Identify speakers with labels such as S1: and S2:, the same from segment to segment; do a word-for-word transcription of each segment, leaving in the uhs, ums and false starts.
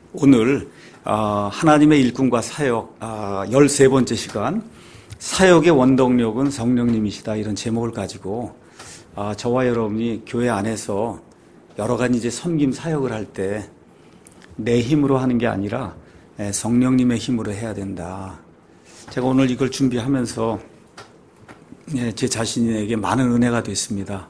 S1: 오늘 하나님의 일꾼과 사역 열세 번째 시간, 사역의 원동력은 성령님이시다, 이런 제목을 가지고 저와 여러분이 교회 안에서 여러 가지 이제 섬김 사역을 할 때 내 힘으로 하는 게 아니라 성령님의 힘으로 해야 된다. 제가 오늘 이걸 준비하면서 제 자신에게 많은 은혜가 됐습니다.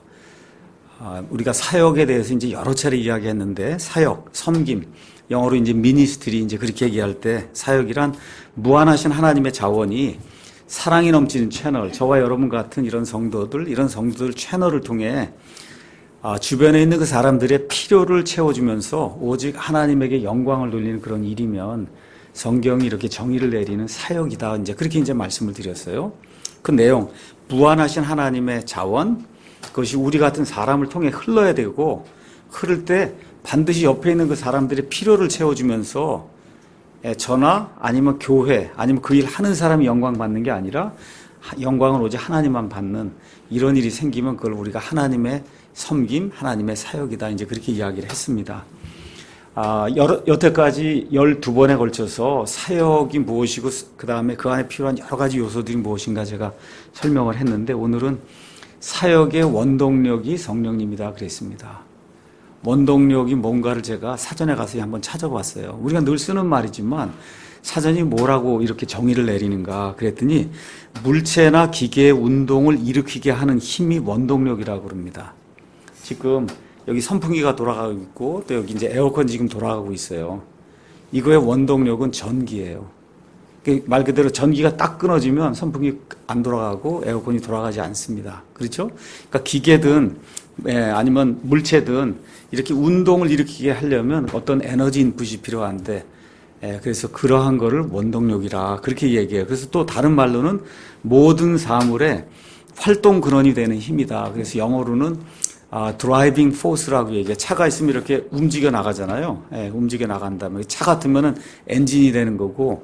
S1: 우리가 사역에 대해서 이제 여러 차례 이야기했는데, 사역, 섬김, 영어로 이제 미니스트리, 이제 그렇게 얘기할 때 사역이란 무한하신 하나님의 자원이 사랑이 넘치는 채널, 저와 여러분 같은 이런 성도들, 이런 성도들 채널을 통해 주변에 있는 그 사람들의 필요를 채워주면서 오직 하나님에게 영광을 돌리는 그런 일이면 성경이 이렇게 정의를 내리는 사역이다. 이제 그렇게 이제 말씀을 드렸어요. 그 내용, 무한하신 하나님의 자원, 그것이 우리 같은 사람을 통해 흘러야 되고, 흐를 때 반드시 옆에 있는 그 사람들의 필요를 채워주면서 저나 아니면 교회 아니면 그 일 하는 사람이 영광 받는 게 아니라 영광을 오직 하나님만 받는 이런 일이 생기면 그걸 우리가 하나님의 섬김, 하나님의 사역이다. 이제 그렇게 이야기를 했습니다. 아, 여러, 여태까지 열두 번에 걸쳐서 사역이 무엇이고 그 다음에 그 안에 필요한 여러 가지 요소들이 무엇인가 제가 설명을 했는데, 오늘은 사역의 원동력이 성령님이다 그랬습니다. 원동력이 뭔가를 제가 사전에 가서 한번 찾아봤어요. 우리가 늘 쓰는 말이지만 사전이 뭐라고 이렇게 정의를 내리는가 그랬더니, 물체나 기계의 운동을 일으키게 하는 힘이 원동력이라고 그럽니다. 지금 여기 선풍기가 돌아가고 있고 또 여기 이제 에어컨 지금 돌아가고 있어요. 이거의 원동력은 전기예요. 말 그대로 전기가 딱 끊어지면 선풍기 안 돌아가고 에어컨이 돌아가지 않습니다. 그렇죠? 그러니까 기계든 예, 아니면 물체든 이렇게 운동을 일으키게 하려면 어떤 에너지 인풋이 필요한데, 예, 그래서 그러한 거를 원동력이라 그렇게 얘기해요. 그래서 또 다른 말로는 모든 사물의 활동 근원이 되는 힘이다. 그래서 영어로는 아, 드라이빙 포스라고 얘기해요. 차가 있으면 이렇게 움직여 나가잖아요. 예, 움직여 나간다면 차 같으면은 엔진이 되는 거고,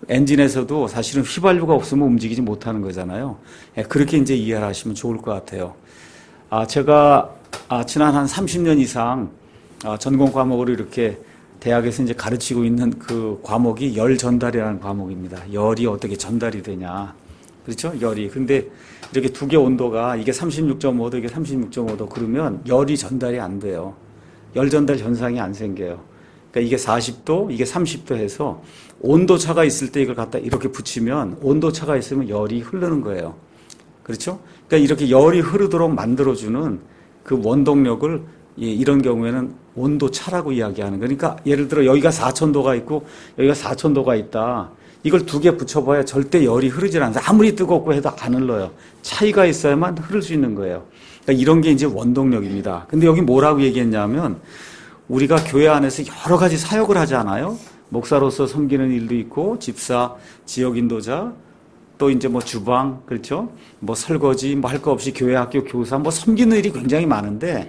S1: 엔진에서도 사실은 휘발유가 없으면 움직이지 못하는 거잖아요. 예, 그렇게 이제 이해를 하시면 좋을 것 같아요. 아, 제가 아, 지난 한 삼십 년 이상 아, 전공 과목으로 이렇게 대학에서 이제 가르치고 있는 그 과목이 열 전달이라는 과목입니다. 열이 어떻게 전달이 되냐. 그렇죠? 열이. 근데 이렇게 두 개 온도가 이게 삼십육 점 오 도, 이게 삼십육 점 오 도 그러면 열이 전달이 안 돼요. 열 전달 현상이 안 생겨요. 그러니까 이게 사십 도, 이게 삼십 도 해서 온도 차가 있을 때 이걸 갖다 이렇게 붙이면 온도 차가 있으면 열이 흐르는 거예요. 그렇죠? 그러니까 이렇게 열이 흐르도록 만들어주는 그 원동력을 이런 경우에는 온도 차라고 이야기하는 거예요. 그러니까 예를 들어 여기가 사천 도가 있고 여기가 사천 도가 있다. 이걸 두 개 붙여봐야 절대 열이 흐르질 않아요. 아무리 뜨겁고 해도 안 흘러요. 차이가 있어야만 흐를 수 있는 거예요. 그러니까 이런 게 이제 원동력입니다. 근데 여기 뭐라고 얘기했냐면, 우리가 교회 안에서 여러 가지 사역을 하잖아요. 목사로서 섬기는 일도 있고, 집사, 지역 인도자, 또 이제 뭐 주방, 그렇죠? 뭐 설거지, 뭐 할 거 없이 교회, 학교, 교사, 뭐 섬기는 일이 굉장히 많은데,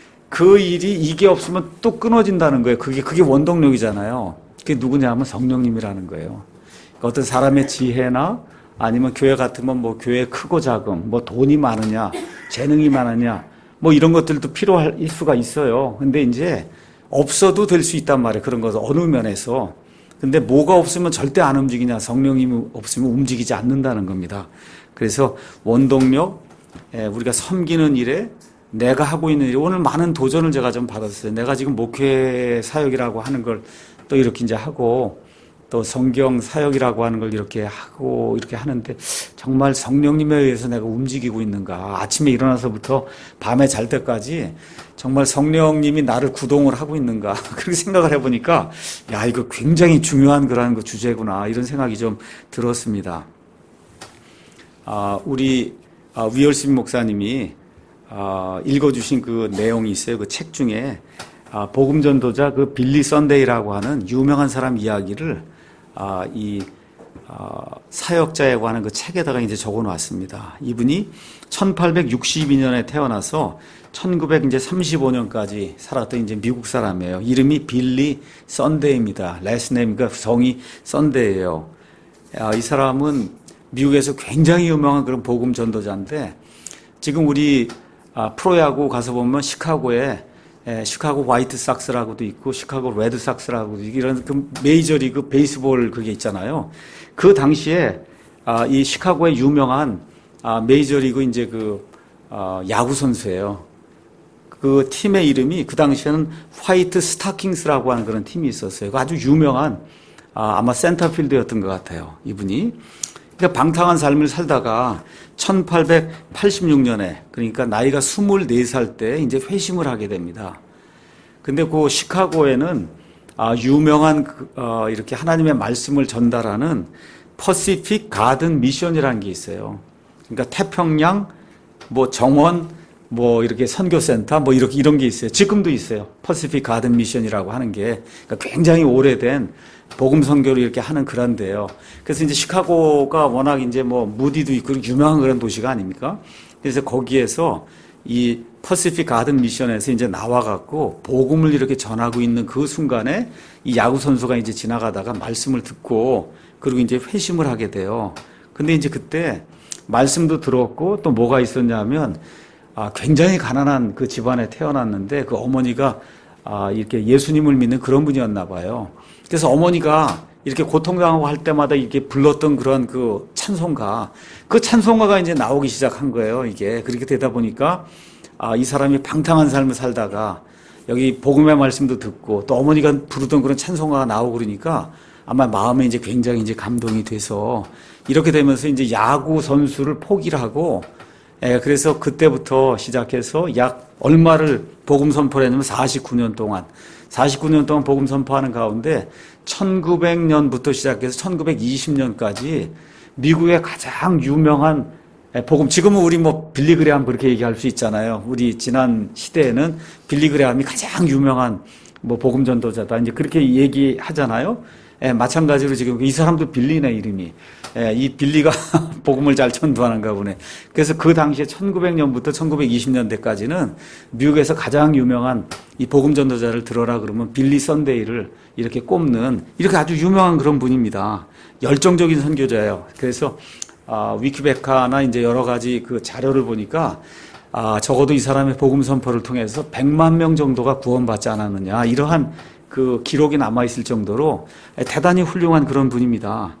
S1: 그 일이 이게 없으면 또 끊어진다는 거예요. 그게, 그게 원동력이잖아요. 그게 누구냐 하면 성령님이라는 거예요. 어떤 사람의 지혜나 아니면 교회 같으면 뭐 교회 크고 작음, 뭐 돈이 많으냐, 재능이 많으냐, 뭐 이런 것들도 필요할 수가 있어요. 근데 이제 없어도 될 수 있단 말이에요. 그런 것은 어느 면에서. 근데 뭐가 없으면 절대 안 움직이냐, 성령님이 없으면 움직이지 않는다는 겁니다. 그래서 원동력, 우리가 섬기는 일에 내가 하고 있는 일에 오늘 많은 도전을 제가 좀 받았어요. 내가 지금 목회 사역이라고 하는 걸 또 이렇게 이제 하고, 또 성경 사역이라고 하는 걸 이렇게 하고 이렇게 하는데 정말 성령님에 의해서 내가 움직이고 있는가. 아침에 일어나서부터 밤에 잘 때까지 정말 성령님이 나를 구동을 하고 있는가. 그렇게 생각을 해보니까 야, 이거 굉장히 중요한 그런 그 주제구나, 이런 생각이 좀 들었습니다. 아, 우리 아, 위얼스민 목사님이 아, 읽어주신 그 내용이 있어요. 그 책 중에 아, 복음전도자 그 빌리 선데이라고 하는 유명한 사람 이야기를 아, 이, 아, 사역자에 관한 그 책에다가 이제 적어 놨습니다. 이분이 천팔백육십이 년에 태어나서 천구백삼십오 년까지 살았던 이제 미국 사람이에요. 이름이 빌리 선데이입니다. 레스 네임, 그러니까 성이 선데이예요. 아, 이 사람은 미국에서 굉장히 유명한 그런 복음 전도자인데, 지금 우리 아, 프로야구 가서 보면 시카고에 에, 시카고 화이트삭스라고도 있고 시카고 레드삭스라고도 있고 이런 그 메이저리그 베이스볼 그게 있잖아요. 그 당시에 아, 이 시카고의 유명한 아, 메이저리그 이제 그 아, 야구 선수예요. 그 팀의 이름이 그 당시에는 화이트 스타킹스라고 하는 그런 팀이 있었어요. 아주 유명한 아, 아마 센터필드였던 것 같아요. 이분이. 그러니까 방탕한 삶을 살다가 천팔백팔십육 년에 그러니까 나이가 스물네 살 때 이제 회심을 하게 됩니다. 근데 그 시카고에는 아, 유명한 그, 어, 이렇게 하나님의 말씀을 전달하는 퍼시픽 가든 미션이라는 게 있어요. 그러니까 태평양 뭐 정원 뭐 이렇게 선교센터 뭐 이렇게 이런 게 있어요. 지금도 있어요. 퍼시픽 가든 미션이라고 하는 게 그러니까 굉장히 오래된 복음 선교를 이렇게 하는 그런데요. 그래서 이제 시카고가 워낙 이제 뭐 무디도 있고 유명한 그런 도시가 아닙니까? 그래서 거기에서 이 퍼시픽 가든 미션에서 이제 나와갖고 복음을 이렇게 전하고 있는 그 순간에 이 야구 선수가 이제 지나가다가 말씀을 듣고 그리고 이제 회심을 하게 돼요. 근데 이제 그때 말씀도 들었고 또 뭐가 있었냐면 아, 굉장히 가난한 그 집안에 태어났는데 그 어머니가 아, 이렇게 예수님을 믿는 그런 분이었나 봐요. 그래서 어머니가 이렇게 고통당하고 할 때마다 이렇게 불렀던 그런 그 찬송가, 그 찬송가가 이제 나오기 시작한 거예요, 이게. 그렇게 되다 보니까 아, 이 사람이 방탕한 삶을 살다가 여기 복음의 말씀도 듣고 또 어머니가 부르던 그런 찬송가가 나오고 그러니까 아마 마음에 이제 굉장히 이제 감동이 돼서 이렇게 되면서 이제 야구 선수를 포기를 하고 예, 그래서 그때부터 시작해서 약 얼마를 복음 선포를 했냐면 사십구 년 동안, 사십구 년 동안 복음 선포하는 가운데 천구백 년부터 시작해서 천구백이십 년까지 미국의 가장 유명한 복음, 지금은 우리 뭐 빌리그레함 그렇게 얘기할 수 있잖아요. 우리 지난 시대에는 빌리그레함이 가장 유명한 뭐 복음 전도자다. 이제 그렇게 얘기하잖아요. 예, 마찬가지로 지금 이 사람도 빌리네, 이름이. 예, 이 빌리가 복음을 잘 전도하는가 보네. 그래서 그 당시에 천구백 년부터 천구백이십 년대까지는 미국에서 가장 유명한 이 복음 전도자를 들어라 그러면 빌리 선데이를 이렇게 꼽는 이렇게 아주 유명한 그런 분입니다. 열정적인 선교자예요. 그래서 아, 위키백과나 이제 여러 가지 그 자료를 보니까 아, 적어도 이 사람의 복음 선포를 통해서 백만 명 정도가 구원받지 않았느냐 이러한 그 기록이 남아있을 정도로 대단히 훌륭한 그런 분입니다.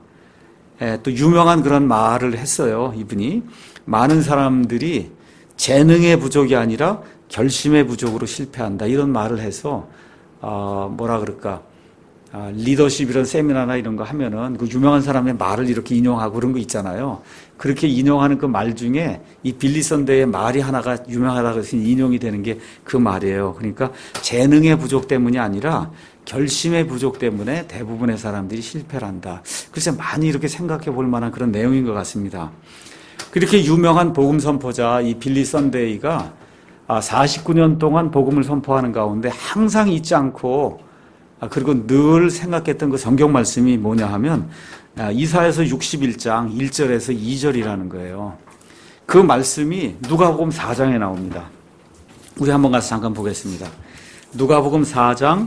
S1: 또 유명한 그런 말을 했어요. 이분이 많은 사람들이 재능의 부족이 아니라 결심의 부족으로 실패한다 이런 말을 해서 어, 뭐라 그럴까 아, 리더십 이런 세미나나 이런 거 하면은 그 유명한 사람의 말을 이렇게 인용하고 그런 거 있잖아요. 그렇게 인용하는 그 말 중에 이 빌리 선데이의 말이 하나가 유명하다고 해서 인용이 되는 게 그 말이에요. 그러니까 재능의 부족 때문이 아니라 결심의 부족 때문에 대부분의 사람들이 실패를 한다. 글쎄 많이 이렇게 생각해 볼 만한 그런 내용인 것 같습니다. 그렇게 유명한 복음 선포자 이 빌리 선데이가 사십구 년 동안 복음을 선포하는 가운데 항상 잊지 않고 그리고 늘 생각했던 그 성경 말씀이 뭐냐 하면 이사야서 육십일 장 일 절에서 이 절이라는 거예요. 그 말씀이 누가복음 사 장에 나옵니다. 우리 한번 가서 잠깐 보겠습니다. 누가복음 사 장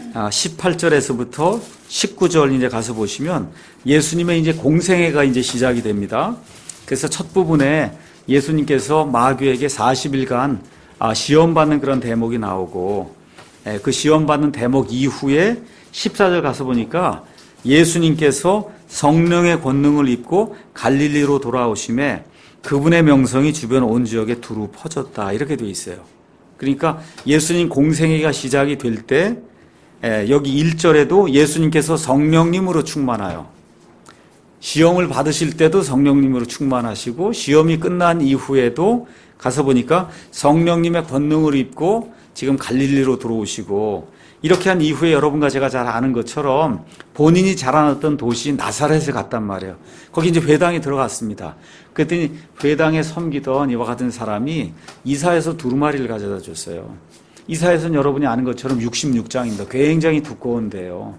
S1: 십팔 절에서부터 십구 절 이제 가서 보시면 예수님의 이제 공생애가 이제 시작이 됩니다. 그래서 첫 부분에 예수님께서 마귀에게 사십 일간 시험 받는 그런 대목이 나오고 그 시험 받는 대목 이후에 십사 절 가서 보니까 예수님께서 성령의 권능을 입고 갈릴리로 돌아오심에 그분의 명성이 주변 온 지역에 두루 퍼졌다 이렇게 되어 있어요. 그러니까 예수님 공생애가 시작이 될 때 여기 일 절에도 예수님께서 성령님으로 충만하여 시험을 받으실 때도 성령님으로 충만하시고 시험이 끝난 이후에도 가서 보니까 성령님의 권능을 입고 지금 갈릴리로 들어오시고 이렇게 한 이후에 여러분과 제가 잘 아는 것처럼 본인이 자라났던 도시 나사렛에 갔단 말이에요. 거기 이제 회당에 들어갔습니다. 그랬더니 회당에 섬기던 이와 같은 사람이 이사야서 두루마리를 가져다 줬어요. 이사야서는 여러분이 아는 것처럼 육십육 장입니다. 굉장히 두꺼운데요.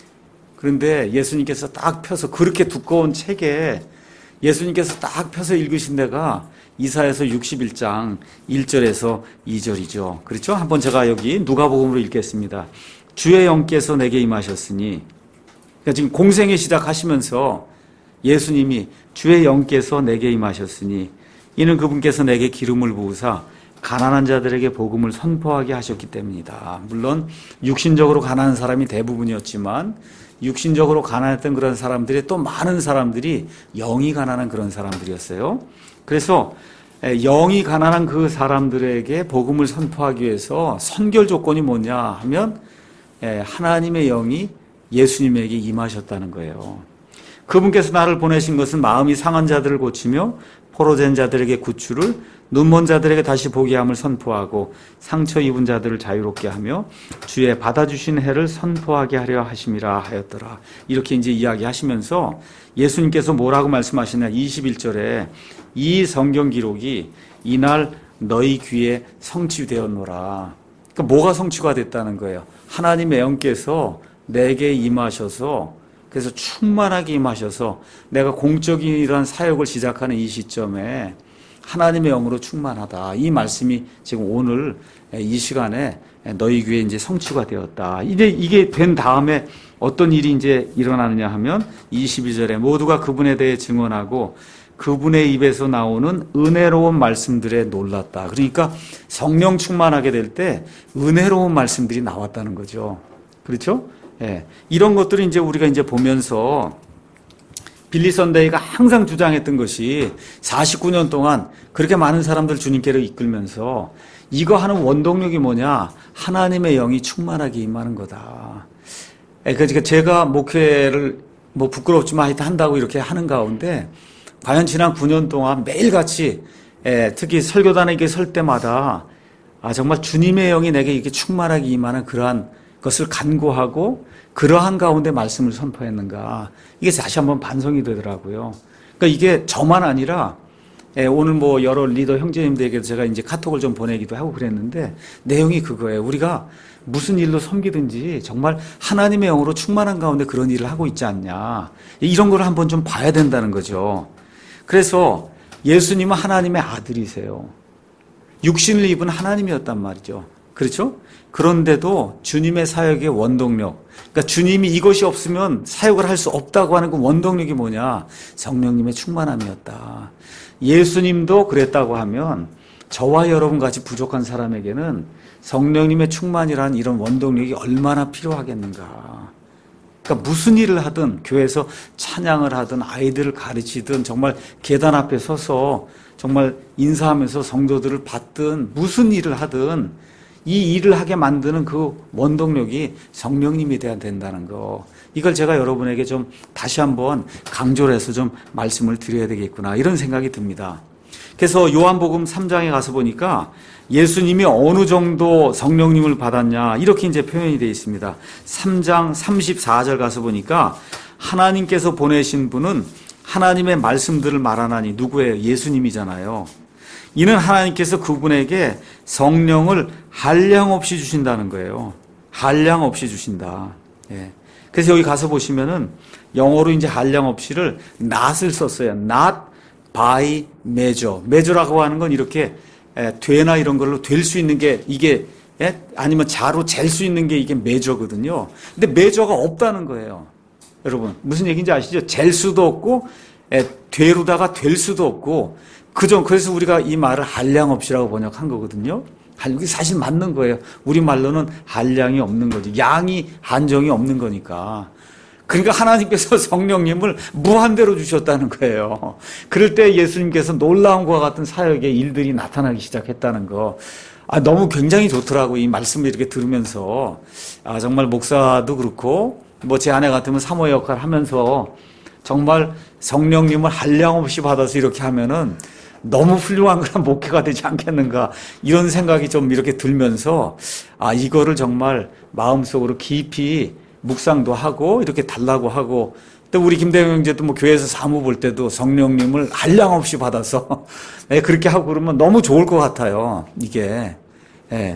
S1: 그런데 예수님께서 딱 펴서 그렇게 두꺼운 책에 예수님께서 딱 펴서 읽으신 데가 이사야서 육십일 장 일 절에서 이 절이죠. 그렇죠? 한번 제가 여기 누가복음으로 읽겠습니다. 주의 영께서 내게 임하셨으니 그러니까 지금 공생애 시작하시면서 예수님이 주의 영께서 내게 임하셨으니 이는 그분께서 내게 기름을 부으사 가난한 자들에게 복음을 선포하게 하셨기 때문이다. 물론 육신적으로 가난한 사람이 대부분이었지만 육신적으로 가난했던 그런 사람들이 또 많은 사람들이 영이 가난한 그런 사람들이었어요. 그래서 영이 가난한 그 사람들에게 복음을 선포하기 위해서 선결 조건이 뭐냐 하면 하나님의 영이 예수님에게 임하셨다는 거예요. 그분께서 나를 보내신 것은 마음이 상한 자들을 고치며 포로된 자들에게 구출을, 눈먼 자들에게 다시 보게 함을 선포하고 상처 입은 자들을 자유롭게 하며 주의 받아주신 해를 선포하게 하려 하심이라 하였더라. 이렇게 이제 이야기하시면서 예수님께서 뭐라고 말씀하시냐, 이십일 절에 이 성경 기록이 이날 너희 귀에 성취되었노라. 그러니까 뭐가 성취가 됐다는 거예요? 하나님의 영께서 내게 임하셔서, 그래서 충만하게 임하셔서 내가 공적인 이러한 사역을 시작하는 이 시점에 하나님의 영으로 충만하다. 이 말씀이 지금 오늘 이 시간에 너희 귀에 이제 성취가 되었다. 이제 이게 된 다음에 어떤 일이 이제 일어나느냐 하면 이십이 절에 모두가 그분에 대해 증언하고 그분의 입에서 나오는 은혜로운 말씀들에 놀랐다. 그러니까 성령 충만하게 될 때 은혜로운 말씀들이 나왔다는 거죠. 그렇죠? 예. 이런 것들을 이제 우리가 이제 보면서 빌리 선대위가 항상 주장했던 것이 사십구 년 동안 그렇게 많은 사람들 주님께로 이끌면서 이거 하는 원동력이 뭐냐? 하나님의 영이 충만하게 임하는 거다. 예. 그러니까 제가 목회를 뭐 부끄럽지만 하여튼 한다고 이렇게 하는 가운데 과연 지난 구 년 동안 매일같이 예, 특히 설교단에 이렇게 설 때마다 아, 정말 주님의 영이 내게 이렇게 충만하게 임하는 그러한 것을 간구하고 그러한 가운데 말씀을 선포했는가. 이게 다시 한번 반성이 되더라고요. 그러니까 이게 저만 아니라 예, 오늘 뭐 여러 리더 형제님들에게도 제가 이제 카톡을 좀 보내기도 하고 그랬는데 내용이 그거예요. 우리가 무슨 일로 섬기든지 정말 하나님의 영으로 충만한 가운데 그런 일을 하고 있지 않냐. 이런 걸 한번 좀 봐야 된다는 거죠. 그래서 예수님은 하나님의 아들이세요. 육신을 입은 하나님이었단 말이죠. 그렇죠? 그런데도 주님의 사역의 원동력, 그러니까 주님이 이것이 없으면 사역을 할 수 없다고 하는 그 원동력이 뭐냐? 성령님의 충만함이었다. 예수님도 그랬다고 하면 저와 여러분 같이 부족한 사람에게는 성령님의 충만이라는 이런 원동력이 얼마나 필요하겠는가. 그러니까 무슨 일을 하든 교회에서 찬양을 하든 아이들을 가르치든 정말 계단 앞에 서서 정말 인사하면서 성도들을 받든 무슨 일을 하든 이 일을 하게 만드는 그 원동력이 성령님이 돼야 된다는 거. 이걸 제가 여러분에게 좀 다시 한번 강조를 해서 좀 말씀을 드려야 되겠구나 이런 생각이 듭니다. 그래서 요한복음 삼 장에 가서 보니까 예수님이 어느 정도 성령님을 받았냐 이렇게 이제 표현이 되어 있습니다. 삼 장 삼십사 절 가서 보니까 하나님께서 보내신 분은 하나님의 말씀들을 말하나니 누구예요? 예수님이잖아요. 이는 하나님께서 그분에게 성령을 한량없이 주신다는 거예요. 한량없이 주신다. 예. 그래서 여기 가서 보시면은 영어로 이제 한량없이를 not을 썼어요. not by measure. measure라고 하는 건 이렇게 에, 되나 이런 걸로 될 수 있는 게 이게 예? 아니면 자로 잴 수 있는 게 이게 measure거든요. 근데 measure가 없다는 거예요. 여러분 무슨 얘기인지 아시죠? 잴 수도 없고 에, 되루다가 될 수도 없고 그죠? 그래서 우리가 이 말을 한량없이라고 번역한 거거든요. 이게 사실 맞는 거예요. 우리 말로는 한량이 없는 거지. 양이 한정이 없는 거니까. 그러니까 하나님께서 성령님을 무한대로 주셨다는 거예요. 그럴 때 예수님께서 놀라운 것과 같은 사역의 일들이 나타나기 시작했다는 거. 아, 너무 굉장히 좋더라고. 이 말씀을 이렇게 들으면서. 아, 정말 목사도 그렇고, 뭐 제 아내 같으면 사모 역할 하면서 정말 성령님을 한량없이 받아서 이렇게 하면은 너무 훌륭한 그런 목회가 되지 않겠는가 이런 생각이 좀 이렇게 들면서 아 이거를 정말 마음속으로 깊이 묵상도 하고 이렇게 달라고 하고 또 우리 김대영 형제도 뭐 교회에서 사무 볼 때도 성령님을 한량없이 받아서 네, 그렇게 하고 그러면 너무 좋을 것 같아요. 이게 네.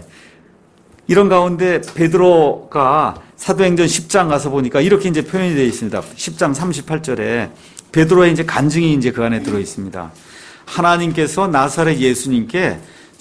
S1: 이런 가운데 베드로가 사도행전 십 장 가서 보니까 이렇게 이제 표현이 되어 있습니다. 십 장 삼십팔 절에 베드로의 이제 간증이 이제 그 안에 들어 있습니다. 하나님께서 나사렛 예수님께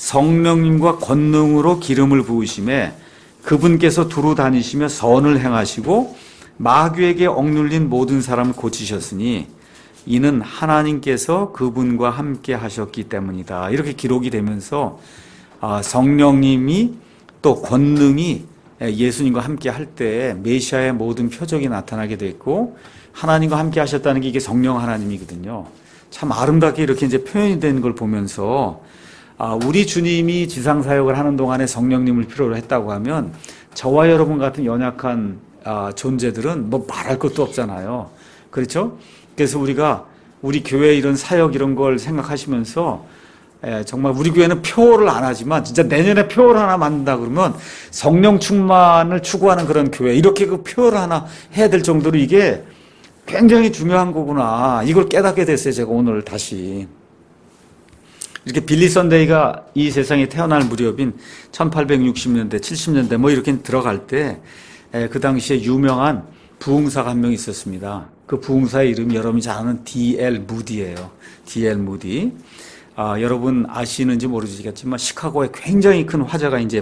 S1: 성령님과 권능으로 기름을 부으심에 그분께서 두루 다니시며 선을 행하시고 마귀에게 억눌린 모든 사람을 고치셨으니 이는 하나님께서 그분과 함께 하셨기 때문이다. 이렇게 기록이 되면서 성령님이 또 권능이 예수님과 함께 할 때 메시아의 모든 표적이 나타나게 됐고 하나님과 함께 하셨다는 게 이게 성령 하나님이거든요. 참 아름답게 이렇게 이제 표현이 된 걸 보면서 우리 주님이 지상 사역을 하는 동안에 성령님을 필요로 했다고 하면 저와 여러분 같은 연약한 존재들은 뭐 말할 것도 없잖아요. 그렇죠? 그래서 우리가 우리 교회 이런 사역 이런 걸 생각하시면서 예, 정말 우리 교회는 표를 안 하지만 진짜 내년에 표를 하나 만든다 그러면 성령 충만을 추구하는 그런 교회 이렇게 그 표를 하나 해야 될 정도로 이게 굉장히 중요한 거구나 이걸 깨닫게 됐어요. 제가 오늘 다시 이렇게 빌리 선데이가 이 세상에 태어날 무렵인 천팔백육십 년대 칠십 년대 뭐 이렇게 들어갈 때 그 당시에 유명한 부흥사가 한 명 있었습니다. 그 부흥사의 이름이 여러분이 잘 아는 디 엘 무디예요. 디 엘 무디. 아, 여러분 아시는지 모르시겠지만 시카고에 굉장히 큰 화재가 이제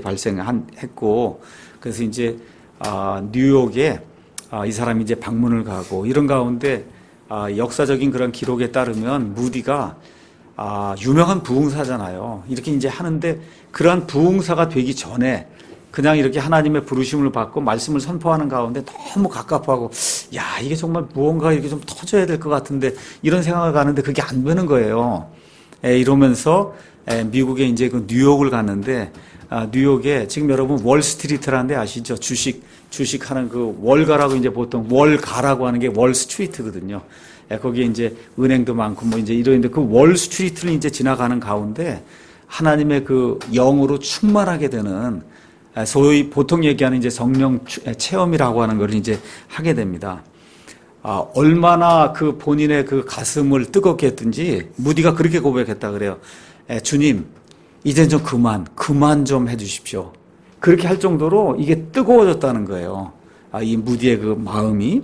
S1: 발생했고 그래서 이제 아, 뉴욕에 아, 이 사람이 이제 방문을 가고 이런 가운데 아, 역사적인 그런 기록에 따르면 무디가 아, 유명한 부흥사잖아요. 이렇게 이제 하는데 그러한 부흥사가 되기 전에 그냥 이렇게 하나님의 부르심을 받고 말씀을 선포하는 가운데 너무 갑갑하고 야 이게 정말 무언가 이렇게 좀 터져야 될 것 같은데 이런 생각을 가는데 그게 안 되는 거예요. 에, 이러면서 에, 미국에 이제 그 뉴욕을 갔는데 아, 뉴욕에 지금 여러분 월스트리트라는 데 아시죠? 주식 주식하는 그 월가라고 이제 보통 월가라고 하는 게 월스트리트거든요. 에, 거기에 이제 은행도 많고 뭐 이제 이러는데 그 월스트리트를 이제 지나가는 가운데 하나님의 그 영으로 충만하게 되는 소위 보통 얘기하는 이제 성령 체험이라고 하는 걸 이제 하게 됩니다. 아, 얼마나 그 본인의 그 가슴을 뜨겁게 했든지 무디가 그렇게 고백했다 그래요. 에, 주님, 이제 좀 그만, 그만 좀 해주십시오. 그렇게 할 정도로 이게 뜨거워졌다는 거예요. 아, 이 무디의 그 마음이.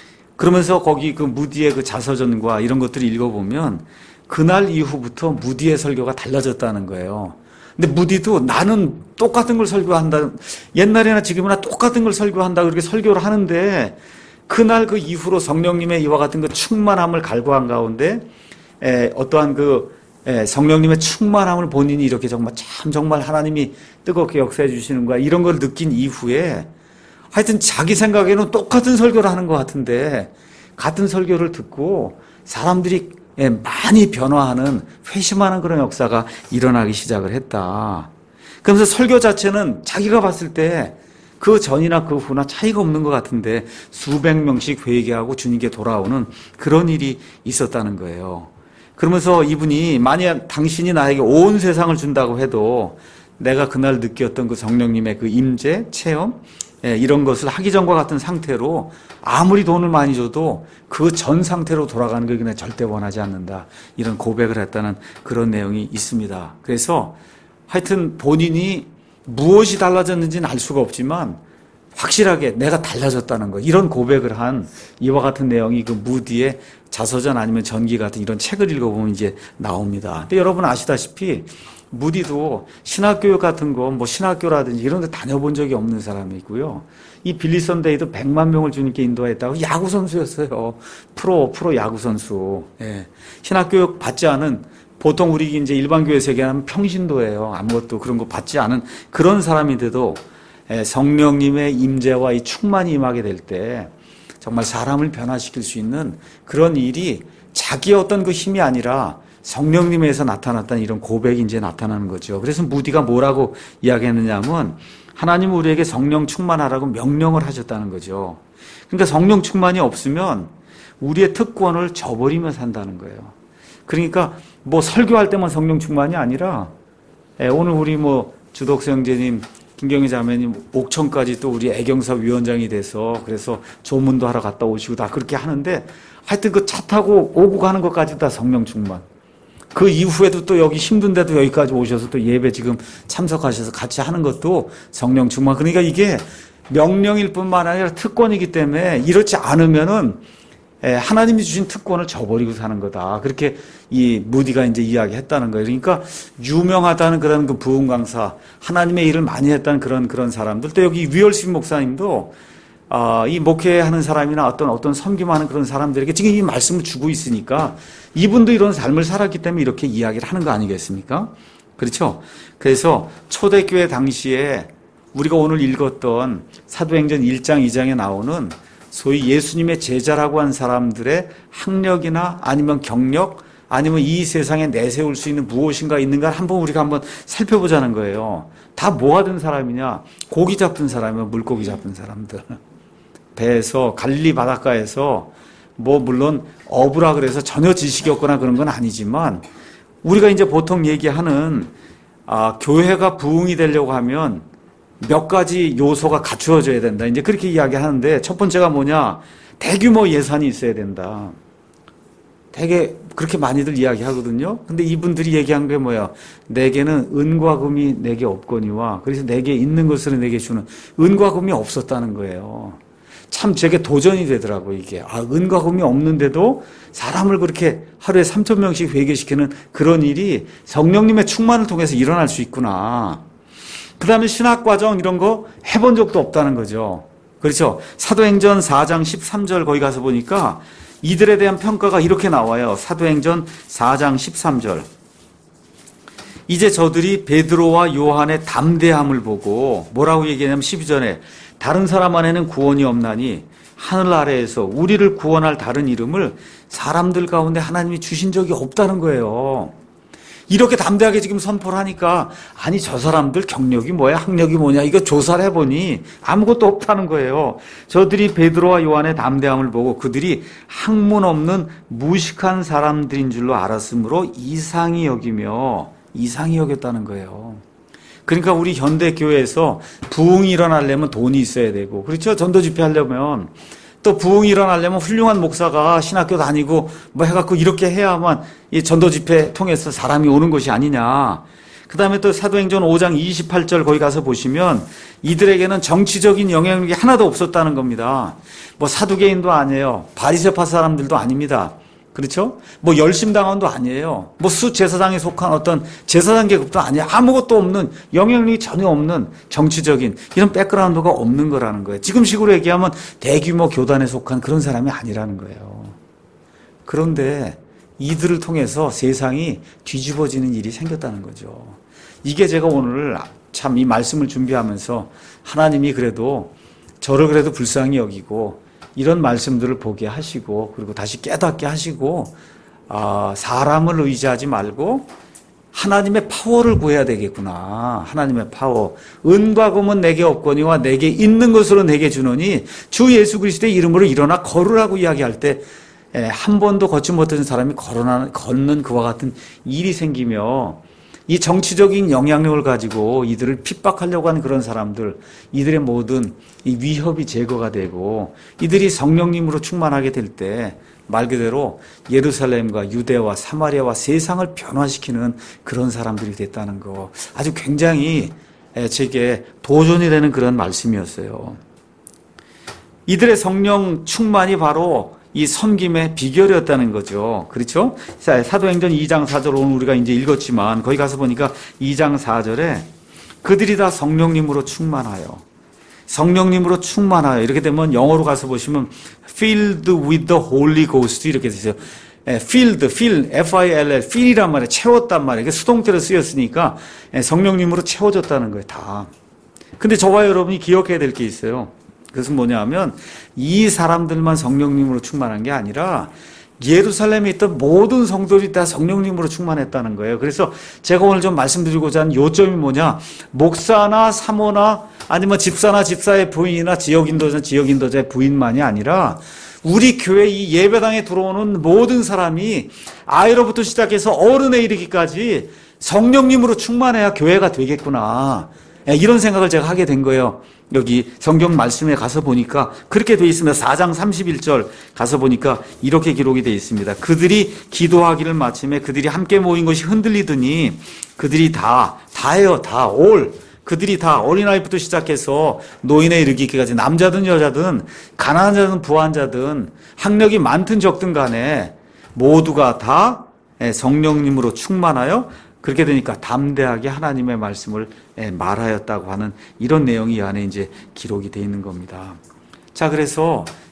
S1: 그러면서 거기 그 무디의 그 자서전과 이런 것들을 읽어보면 그날 이후부터 무디의 설교가 달라졌다는 거예요. 근데 무디도 나는 똑같은 걸 설교한다. 옛날이나 지금이나 똑같은 걸 설교한다. 그렇게 설교를 하는데 그날 그 이후로 성령님의 이와 같은 그 충만함을 갈구한 가운데 에, 어떠한 그 에, 성령님의 충만함을 본인이 이렇게 정말 참 정말 하나님이 뜨겁게 역사해 주시는 거야. 이런 걸 느낀 이후에 하여튼 자기 생각에는 똑같은 설교를 하는 것 같은데 같은 설교를 듣고 사람들이 예, 많이 변화하는 회심하는 그런 역사가 일어나기 시작을 했다. 그러면서 설교 자체는 자기가 봤을 때 그 전이나 그 후나 차이가 없는 것 같은데 수백 명씩 회개하고 주님께 돌아오는 그런 일이 있었다는 거예요. 그러면서 이분이 만약 당신이 나에게 온 세상을 준다고 해도 내가 그날 느꼈던 그 성령님의 그 임재, 체험 예, 이런 것을 하기 전과 같은 상태로 아무리 돈을 많이 줘도 그 전 상태로 돌아가는 걸 그냥 절대 원하지 않는다. 이런 고백을 했다는 그런 내용이 있습니다. 그래서 하여튼 본인이 무엇이 달라졌는지는 알 수가 없지만 확실하게 내가 달라졌다는 거 이런 고백을 한 이와 같은 내용이 그 무디의 자서전 아니면 전기 같은 이런 책을 읽어보면 이제 나옵니다. 근데 여러분 아시다시피 무디도 신학교육 같은 거, 뭐 신학교라든지 이런 데 다녀본 적이 없는 사람이고요. 이 빌리 선데이도 백만 명을 주님께 인도했다고 야구 선수였어요. 프로, 프로 야구 선수. 예. 신학교육 받지 않은 보통 우리 이제 일반 교회에서 얘기하면 평신도예요. 아무것도 그런 거 받지 않은 그런 사람인데도 예, 성령님의 임재와 이 충만이 임하게 될 때 정말 사람을 변화시킬 수 있는 그런 일이 자기의 어떤 그 힘이 아니라 성령님에서 나타났다는 이런 고백이 이제 나타나는 거죠. 그래서 무디가 뭐라고 이야기했느냐면 하나님은 우리에게 성령 충만하라고 명령을 하셨다는 거죠. 그러니까 성령 충만이 없으면 우리의 특권을 저버리며 산다는 거예요. 그러니까 뭐 설교할 때만 성령 충만이 아니라 오늘 우리 뭐 주덕수 형제님, 김경희 자매님 옥천까지 또 우리 애경사 위원장이 돼서 그래서 조문도 하러 갔다 오시고 다 그렇게 하는데 하여튼 그 차 타고 오고 가는 것까지 다 성령 충만. 그 이후에도 또 여기 힘든데도 여기까지 오셔서 또 예배 지금 참석하셔서 같이 하는 것도 성령 충만. 그러니까 이게 명령일 뿐만 아니라 특권이기 때문에 이렇지 않으면은 하나님이 주신 특권을 저버리고 사는 거다. 그렇게 이 무디가 이제 이야기했다는 거예요. 그러니까 유명하다는 그런 그 부흥 강사, 하나님의 일을 많이 했다는 그런 그런 사람들. 또 여기 위얼스빈 목사님도 아, 이 목회하는 사람이나 어떤 어떤 섬김하는 그런 사람들에게 지금 이 말씀을 주고 있으니까 이분도 이런 삶을 살았기 때문에 이렇게 이야기를 하는 거 아니겠습니까? 그렇죠? 그래서 초대교회 당시에 우리가 오늘 읽었던 사도행전 일 장, 이 장에 나오는 소위 예수님의 제자라고 한 사람들의 학력이나 아니면 경력, 아니면 이 세상에 내세울 수 있는 무엇인가 있는가 한번 우리가 한번 살펴보자는 거예요. 다 뭐 하던 사람이냐? 고기 잡던 사람이면 물고기 잡던 사람들. 배에서 갈릴리 바닷가에서 뭐 물론 어부라 그래서 전혀 지식이 없거나 그런 건 아니지만 우리가 이제 보통 얘기하는 아, 교회가 부흥이 되려고 하면 몇 가지 요소가 갖추어져야 된다. 이제 그렇게 이야기하는데 첫 번째가 뭐냐? 대규모 예산이 있어야 된다. 되게 그렇게 많이들 이야기하거든요. 근데 이분들이 얘기한 게 뭐야? 내게는 은과 금이 내게 없거니와 그래서 내게 있는 것으로 내게 주는 은과 금이 없었다는 거예요. 참 제게 도전이 되더라고요, 이게. 아, 은과 금이 없는데도 사람을 그렇게 하루에 삼천 명씩 회개시키는 그런 일이 성령님의 충만을 통해서 일어날 수 있구나. 그 다음에 신학과정 이런 거 해본 적도 없다는 거죠. 그렇죠. 사도행전 사 장 십삼 절 거기 가서 보니까 이들에 대한 평가가 이렇게 나와요. 사도행전 사 장 십삼 절. 이제 저들이 베드로와 요한의 담대함을 보고 뭐라고 얘기하냐면 십이 절에 다른 사람 안에는 구원이 없나니 하늘 아래에서 우리를 구원할 다른 이름을 사람들 가운데 하나님이 주신 적이 없다는 거예요. 이렇게 담대하게 지금 선포를 하니까 아니 저 사람들 경력이 뭐야 학력이 뭐냐 이거 조사를 해보니 아무것도 없다는 거예요. 저들이 베드로와 요한의 담대함을 보고 그들이 학문 없는 무식한 사람들인 줄로 알았으므로 이상히 여기며 이상히 여겼다는 거예요. 그러니까 우리 현대교회에서 부흥이 일어나려면 돈이 있어야 되고 그렇죠. 전도 집회 하려면 또 부흥이 일어나려면 훌륭한 목사가 신학교 다니고 뭐 해갖고 이렇게 해야만 이 전도 집회 통해서 사람이 오는 것이 아니냐. 그 다음에 또 사도행전 오 장 이십팔 절 거기 가서 보시면 이들에게는 정치적인 영향력이 하나도 없었다는 겁니다. 뭐 사두개인도 아니에요. 바리새파 사람들도 아닙니다. 그렇죠? 뭐 열심당원도 아니에요. 뭐 수제사장에 속한 어떤 제사장 계급도 아니에요. 아무것도 없는 영향력이 전혀 없는 정치적인 이런 백그라운드가 없는 거라는 거예요. 지금식으로 얘기하면 대규모 교단에 속한 그런 사람이 아니라는 거예요. 그런데 이들을 통해서 세상이 뒤집어지는 일이 생겼다는 거죠. 이게 제가 오늘 참 이 말씀을 준비하면서 하나님이 그래도 저를 그래도 불쌍히 여기고 이런 말씀들을 보게 하시고 그리고 다시 깨닫게 하시고 아, 사람을 의지하지 말고 하나님의 파워를 구해야 되겠구나. 하나님의 파워. 은과 금은 내게 없거니와 내게 있는 것으로 내게 주노니 주 예수 그리스도의 이름으로 일어나 걸으라고 이야기할 때 한 번도 걷지 못하는 사람이 걸어나, 걷는 그와 같은 일이 생기며 이 정치적인 영향력을 가지고 이들을 핍박하려고 하는 그런 사람들, 이들의 모든 이 위협이 제거가 되고 이들이 성령님으로 충만하게 될 때 말 그대로 예루살렘과 유대와 사마리아와 세상을 변화시키는 그런 사람들이 됐다는 거. 아주 굉장히 제게 도전이 되는 그런 말씀이었어요. 이들의 성령 충만이 바로 이 섬김의 비결이었다는 거죠. 그렇죠? 사도행전 이 장 사 절 오늘 우리가 이제 읽었지만 거기 가서 보니까 이 장 사 절에 그들이 다 성령님으로 충만하여 성령님으로 충만하여 이렇게 되면 영어로 가서 보시면 filled with the Holy Ghost 이렇게 되세요. filled, fill, 에프 아이 엘 엘, fill이란 말이에요. 채웠단 말이에요. 수동태로 쓰였으니까 성령님으로 채워졌다는 거예요. 다. 근데 저와 여러분이 기억해야 될 게 있어요. 그것은 뭐냐 하면 이 사람들만 성령님으로 충만한 게 아니라 예루살렘에 있던 모든 성도들이 다 성령님으로 충만했다는 거예요. 그래서 제가 오늘 좀 말씀드리고자 하는 요점이 뭐냐, 목사나 사모나 아니면 집사나 집사의 부인이나 지역인도자 지역인도자의 부인만이 아니라 우리 교회 이 예배당에 들어오는 모든 사람이 아이로부터 시작해서 어른에 이르기까지 성령님으로 충만해야 교회가 되겠구나, 이런 생각을 제가 하게 된 거예요. 여기 성경 말씀에 가서 보니까 그렇게 되어 있습니다. 사 장 삼십일 절 가서 보니까 이렇게 기록이 되어 있습니다. 그들이 기도하기를 마침에 그들이 함께 모인 것이 흔들리더니 그들이 다, 다예요, 다, 올. 그들이 다 어린아이부터 시작해서 노인에 이르기까지 남자든 여자든 가난한 자든 부한 자든 학력이 많든 적든 간에 모두가 다 성령님으로 충만하여 그렇게 되니까 담대하게 하나님의 말씀을 말하였다고 하는 이런 내용이 이 안에 이제 기록이 되어 있는 겁니다. 자, 그래서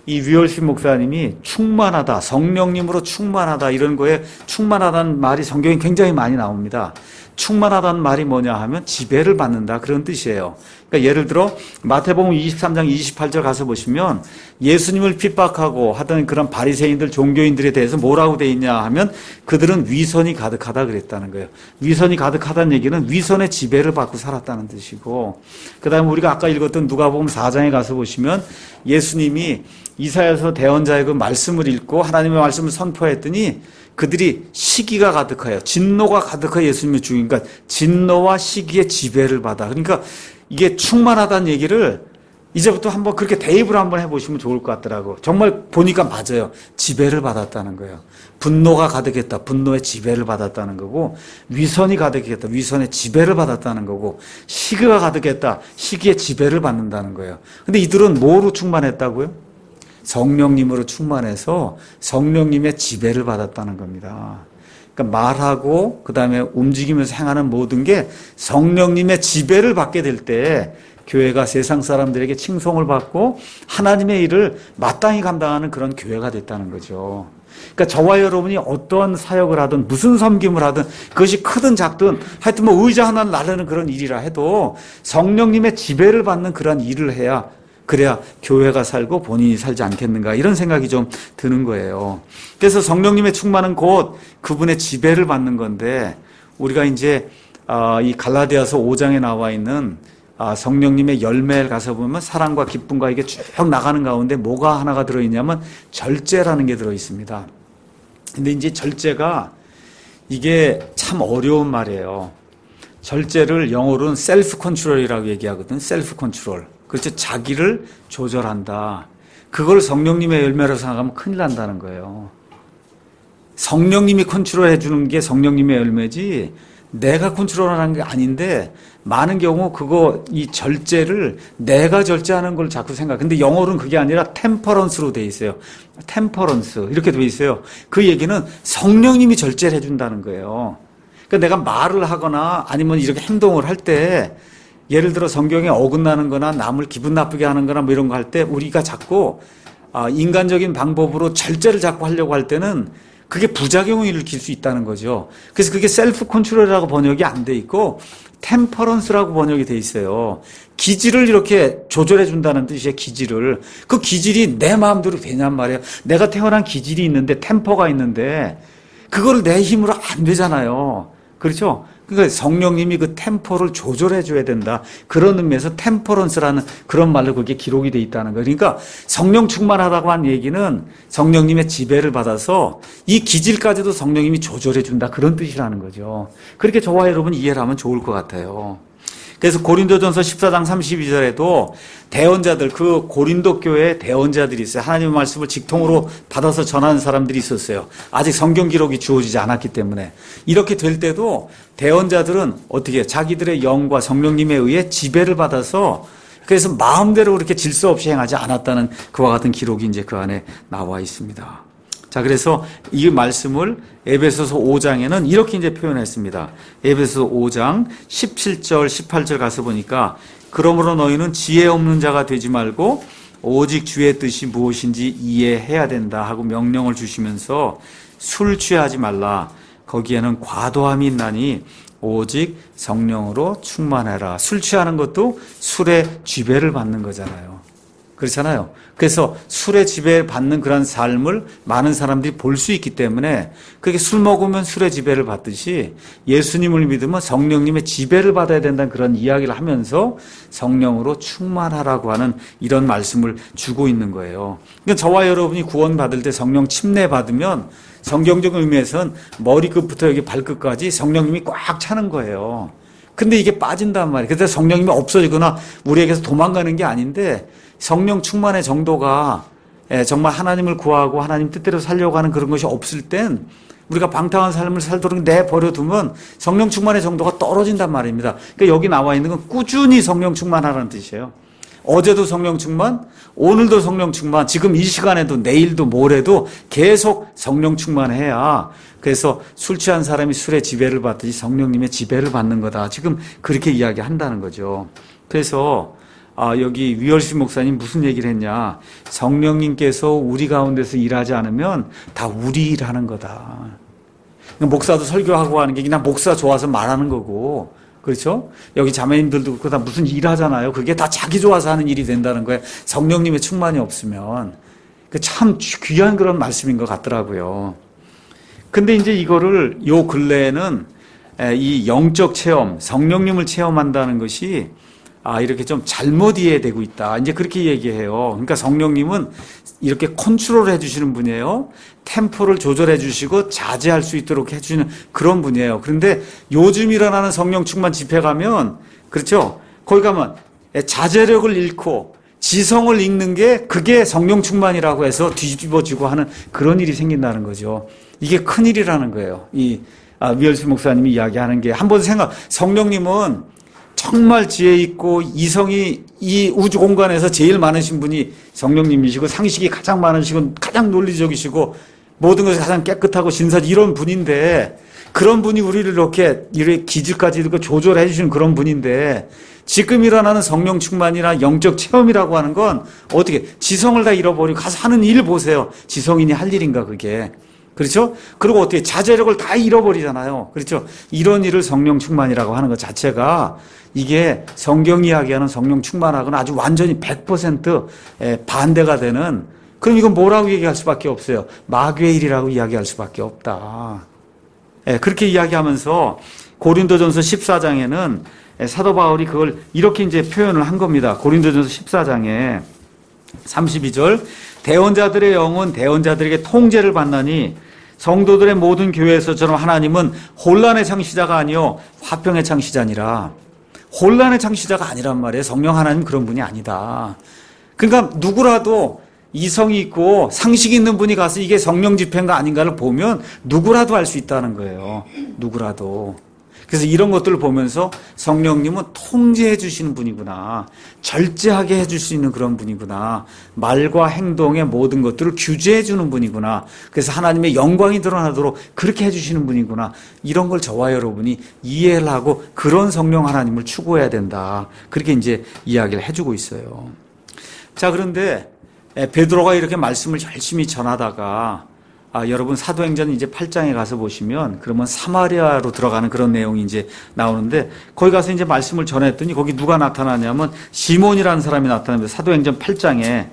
S1: 이 류얼신 목사님이 충만하다, 성령님으로 충만하다 이런 거에 충만하다는 말이 성경에 굉장히 많이 나옵니다. 충만하다는 말이 뭐냐 하면 지배를 받는다 그런 뜻이에요. 그러니까 예를 들어 마태복음 이십삼 장 이십팔 절 가서 보시면 예수님을 핍박하고 하던 그런 바리새인들 종교인들에 대해서 뭐라고 돼 있냐 하면 그들은 위선이 가득하다 그랬다는 거예요. 위선이 가득하다는 얘기는 위선의 지배를 받고 살았다는 뜻이고, 그다음에 우리가 아까 읽었던 누가복음 사 장에 가서 보시면 예수님이 이사야서 대언자의 그 말씀을 읽고 하나님의 말씀을 선포했더니 그들이 시기가 가득하여 진노가 가득하여 예수님을 죽이니까 진노와 시기의 지배를 받아. 그러니까 이게 충만하다는 얘기를 이제부터 한번 그렇게 대입을 한번 해보시면 좋을 것 같더라고. 정말 보니까 맞아요. 지배를 받았다는 거예요. 분노가 가득했다. 분노의 지배를 받았다는 거고, 위선이 가득했다. 위선의 지배를 받았다는 거고, 시기가 가득했다. 시기의 지배를 받는다는 거예요. 근데 이들은 뭐로 충만했다고요? 성령님으로 충만해서 성령님의 지배를 받았다는 겁니다. 그러니까 말하고 그다음에 움직이면서 행하는 모든 게 성령님의 지배를 받게 될 때 교회가 세상 사람들에게 칭송을 받고 하나님의 일을 마땅히 감당하는 그런 교회가 됐다는 거죠. 그러니까 저와 여러분이 어떤 사역을 하든 무슨 섬김을 하든 그것이 크든 작든 하여튼 뭐 의자 하나를 나르는 그런 일이라 해도 성령님의 지배를 받는 그런 일을 해야, 그래야 교회가 살고 본인이 살지 않겠는가 이런 생각이 좀 드는 거예요. 그래서 성령님의 충만은 곧 그분의 지배를 받는 건데, 우리가 이제 이 갈라디아서 오 장에 나와 있는 성령님의 열매를 가서 보면 사랑과 기쁨과 이게 쭉 나가는 가운데 뭐가 하나가 들어있냐면 절제라는 게 들어있습니다. 근데 이제 절제가 이게 참 어려운 말이에요. 절제를 영어로는 셀프 컨트롤이라고 얘기하거든. 셀프 컨트롤. 그렇죠. 자기를 조절한다. 그걸 성령님의 열매로 생각하면 큰일 난다는 거예요. 성령님이 컨트롤해 주는 게 성령님의 열매지 내가 컨트롤하는 게 아닌데, 많은 경우 그거 이 절제를 내가 절제하는 걸 자꾸 생각. 근데 영어로는 그게 아니라 템퍼런스로 돼 있어요. 템퍼런스 이렇게 돼 있어요. 그 얘기는 성령님이 절제를 해준다는 거예요. 그러니까 내가 말을 하거나 아니면 이렇게 행동을 할 때, 예를 들어 성경에 어긋나는 거나 남을 기분 나쁘게 하는 거나 뭐 이런 거 할 때 우리가 자꾸 인간적인 방법으로 절제를 자꾸 하려고 할 때는 그게 부작용을 일으킬 수 있다는 거죠. 그래서 그게 셀프 컨트롤이라고 번역이 안 돼 있고 템퍼런스라고 번역이 돼 있어요. 기질을 이렇게 조절해 준다는 뜻이에요. 기질을. 그 기질이 내 마음대로 되냔 말이에요. 내가 태어난 기질이 있는데, 템퍼가 있는데 그걸 내 힘으로 안 되잖아요. 그렇죠? 그러니까 성령님이 그 템포를 조절해 줘야 된다. 그런 의미에서 템퍼런스라는 그런 말로 그게 기록이 돼 있다는 거예요. 그러니까 성령 충만하다고 한 얘기는 성령님의 지배를 받아서 이 기질까지도 성령님이 조절해 준다. 그런 뜻이라는 거죠. 그렇게 저와 여러분 이해를 하면 좋을 것 같아요. 그래서 고린도전서 십사 장 삼십이 절에도 대언자들, 그 고린도 교회에 대언자들이 있어요. 하나님의 말씀을 직통으로 받아서 전하는 사람들이 있었어요. 아직 성경 기록이 주어지지 않았기 때문에. 이렇게 될 때도 대언자들은 어떻게 해요? 자기들의 영과 성령님에 의해 지배를 받아서, 그래서 마음대로 그렇게 질서 없이 행하지 않았다는 그와 같은 기록이 이제 그 안에 나와 있습니다. 자, 그래서 이 말씀을 에베소서 오 장에는 이렇게 이제 표현했습니다. 에베소서 오 장 십칠 절, 십팔 절 가서 보니까, 그러므로 너희는 지혜 없는 자가 되지 말고 오직 주의 뜻이 무엇인지 이해해야 된다 하고 명령을 주시면서 술 취하지 말라. 거기에는 과도함이 있나니 오직 성령으로 충만해라. 술 취하는 것도 술의 지배를 받는 거잖아요. 그렇잖아요. 그래서 술의 지배를 받는 그런 삶을 많은 사람들이 볼 수 있기 때문에, 그렇게 술 먹으면 술의 지배를 받듯이 예수님을 믿으면 성령님의 지배를 받아야 된다는 그런 이야기를 하면서 성령으로 충만하라고 하는 이런 말씀을 주고 있는 거예요. 그러니까 저와 여러분이 구원받을 때 성령 침례 받으면 성경적 의미에서는 머리끝부터 여기 발끝까지 성령님이 꽉 차는 거예요. 근데 이게 빠진단 말이에요. 그래서 성령님이 없어지거나 우리에게서 도망가는 게 아닌데, 성령 충만의 정도가 정말 하나님을 구하고 하나님 뜻대로 살려고 하는 그런 것이 없을 땐 우리가 방탕한 삶을 살도록 내버려두면 성령 충만의 정도가 떨어진단 말입니다. 그러니까 여기 나와 있는 건 꾸준히 성령 충만하라는 뜻이에요. 어제도 성령 충만, 오늘도 성령 충만, 지금 이 시간에도 내일도 모레도 계속 성령 충만해야, 그래서 술 취한 사람이 술의 지배를 받듯이 성령님의 지배를 받는 거다. 지금 그렇게 이야기한다는 거죠. 그래서 아, 여기 위얼신 목사님 무슨 얘기를 했냐. 성령님께서 우리 가운데서 일하지 않으면 다 우리 일하는 거다. 목사도 설교하고 하는 게 그냥 목사 좋아서 말하는 거고, 그렇죠? 여기 자매님들도 그렇고 다 무슨 일 하잖아요. 그게 다 자기 좋아서 하는 일이 된다는 거예요. 성령님의 충만이 없으면. 참 귀한 그런 말씀인 것 같더라고요. 근데 이제 이거를 요 근래에는 이 영적 체험, 성령님을 체험한다는 것이 아, 이렇게 좀 잘못 이해되고 있다. 이제 그렇게 얘기해요. 그러니까 성령님은 이렇게 컨트롤 해주시는 분이에요. 템포를 조절해 주시고 자제할 수 있도록 해주시는 그런 분이에요. 그런데 요즘 일어나는 성령 충만 집회 가면, 그렇죠? 거기 가면 자제력을 잃고 지성을 잃는 게 그게 성령 충만이라고 해서 뒤집어지고 하는 그런 일이 생긴다는 거죠. 이게 큰일이라는 거예요. 이 아, 위얼스 목사님이 이야기하는 게 한번 생각, 성령님은 정말 지혜 있고 이성이 이 우주 공간에서 제일 많으신 분이 성령님이시고 상식이 가장 많으시고 가장 논리적이시고 모든 것이 가장 깨끗하고 신사지 이런 분인데, 그런 분이 우리를 이렇게 이렇게 기질까지 이렇게 조절해 주시는 그런 분인데, 지금 일어나는 성령 충만이나 영적 체험이라고 하는 건 어떻게 지성을 다 잃어버리고 가서 하는 일 보세요. 지성인이 할 일인가 그게. 그렇죠? 그리고 어떻게 자제력을 다 잃어버리잖아요. 그렇죠? 이런 일을 성령 충만이라고 하는 것 자체가 이게 성경 이야기하는 성령 충만하고는 아주 완전히 백 퍼센트 반대가 되는, 그럼 이건 뭐라고 얘기할 수밖에 없어요. 마귀의 일이라고 이야기할 수밖에 없다. 그렇게 이야기하면서 고린도전서 십사 장에는 사도 바울이 그걸 이렇게 이제 표현을 한 겁니다. 고린도전서 십사 장에 삼십이 절, 대언자들의 영은 대언자들에게 통제를 받나니 성도들의 모든 교회에서처럼 하나님은 혼란의 창시자가 아니요 화평의 창시자니라. 혼란의 창시자가 아니란 말이에요. 성령 하나님 그런 분이 아니다. 그러니까 누구라도 이성이 있고 상식이 있는 분이 가서 이게 성령 집회인가 아닌가를 보면 누구라도 알 수 있다는 거예요. 누구라도. 그래서 이런 것들을 보면서 성령님은 통제해 주시는 분이구나. 절제하게 해줄 수 있는 그런 분이구나. 말과 행동의 모든 것들을 규제해 주는 분이구나. 그래서 하나님의 영광이 드러나도록 그렇게 해주시는 분이구나. 이런 걸 저와 여러분이 이해를 하고 그런 성령 하나님을 추구해야 된다. 그렇게 이제 이야기를 해주고 있어요. 자, 그런데 베드로가 이렇게 말씀을 열심히 전하다가 아, 여러분 사도행전 이제 팔 장에 가서 보시면 그러면 사마리아로 들어가는 그런 내용이 이제 나오는데, 거기 가서 이제 말씀을 전했더니 거기 누가 나타나냐면 시몬이라는 사람이 나타납니다. 사도행전 팔 장에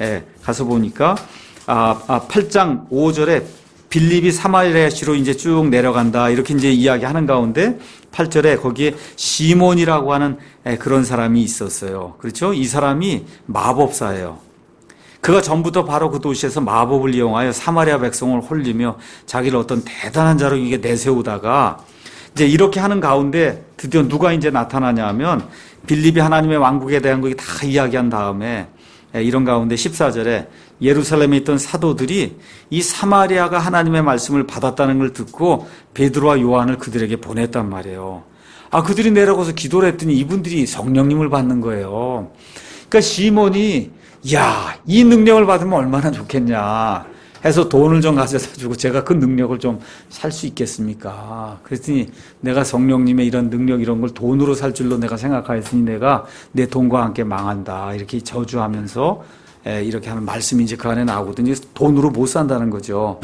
S1: 가서 보니까 아, 아 팔 장 오 절에 빌립이 사마리아시로 이제 쭉 내려간다 이렇게 이제 이야기하는 가운데 팔 절에 거기에 시몬이라고 하는 그런 사람이 있었어요. 그렇죠? 이 사람이 마법사예요. 그가 전부터 바로 그 도시에서 마법을 이용하여 사마리아 백성을 홀리며 자기를 어떤 대단한 자로 이게 내세우다가 이제 이렇게 하는 가운데 드디어 누가 이제 나타나냐 하면 빌립이 하나님의 왕국에 대한 거 다 이야기한 다음에 이런 가운데 십사 절에 예루살렘에 있던 사도들이 이 사마리아가 하나님의 말씀을 받았다는 걸 듣고 베드로와 요한을 그들에게 보냈단 말이에요. 아, 그들이 내려가서 기도를 했더니 이분들이 성령님을 받는 거예요. 그러니까 시몬이 야, 이 능력을 받으면 얼마나 좋겠냐 해서 돈을 좀 가져다 주고 제가 그 능력을 좀 살 수 있겠습니까? 그랬더니 내가 성령님의 이런 능력 이런 걸 돈으로 살 줄로 내가 생각하였으니 내가 내 돈과 함께 망한다. 이렇게 저주하면서 이렇게 하는 말씀이 이제 그 안에 나오거든요. 돈으로 못 산다는 거죠.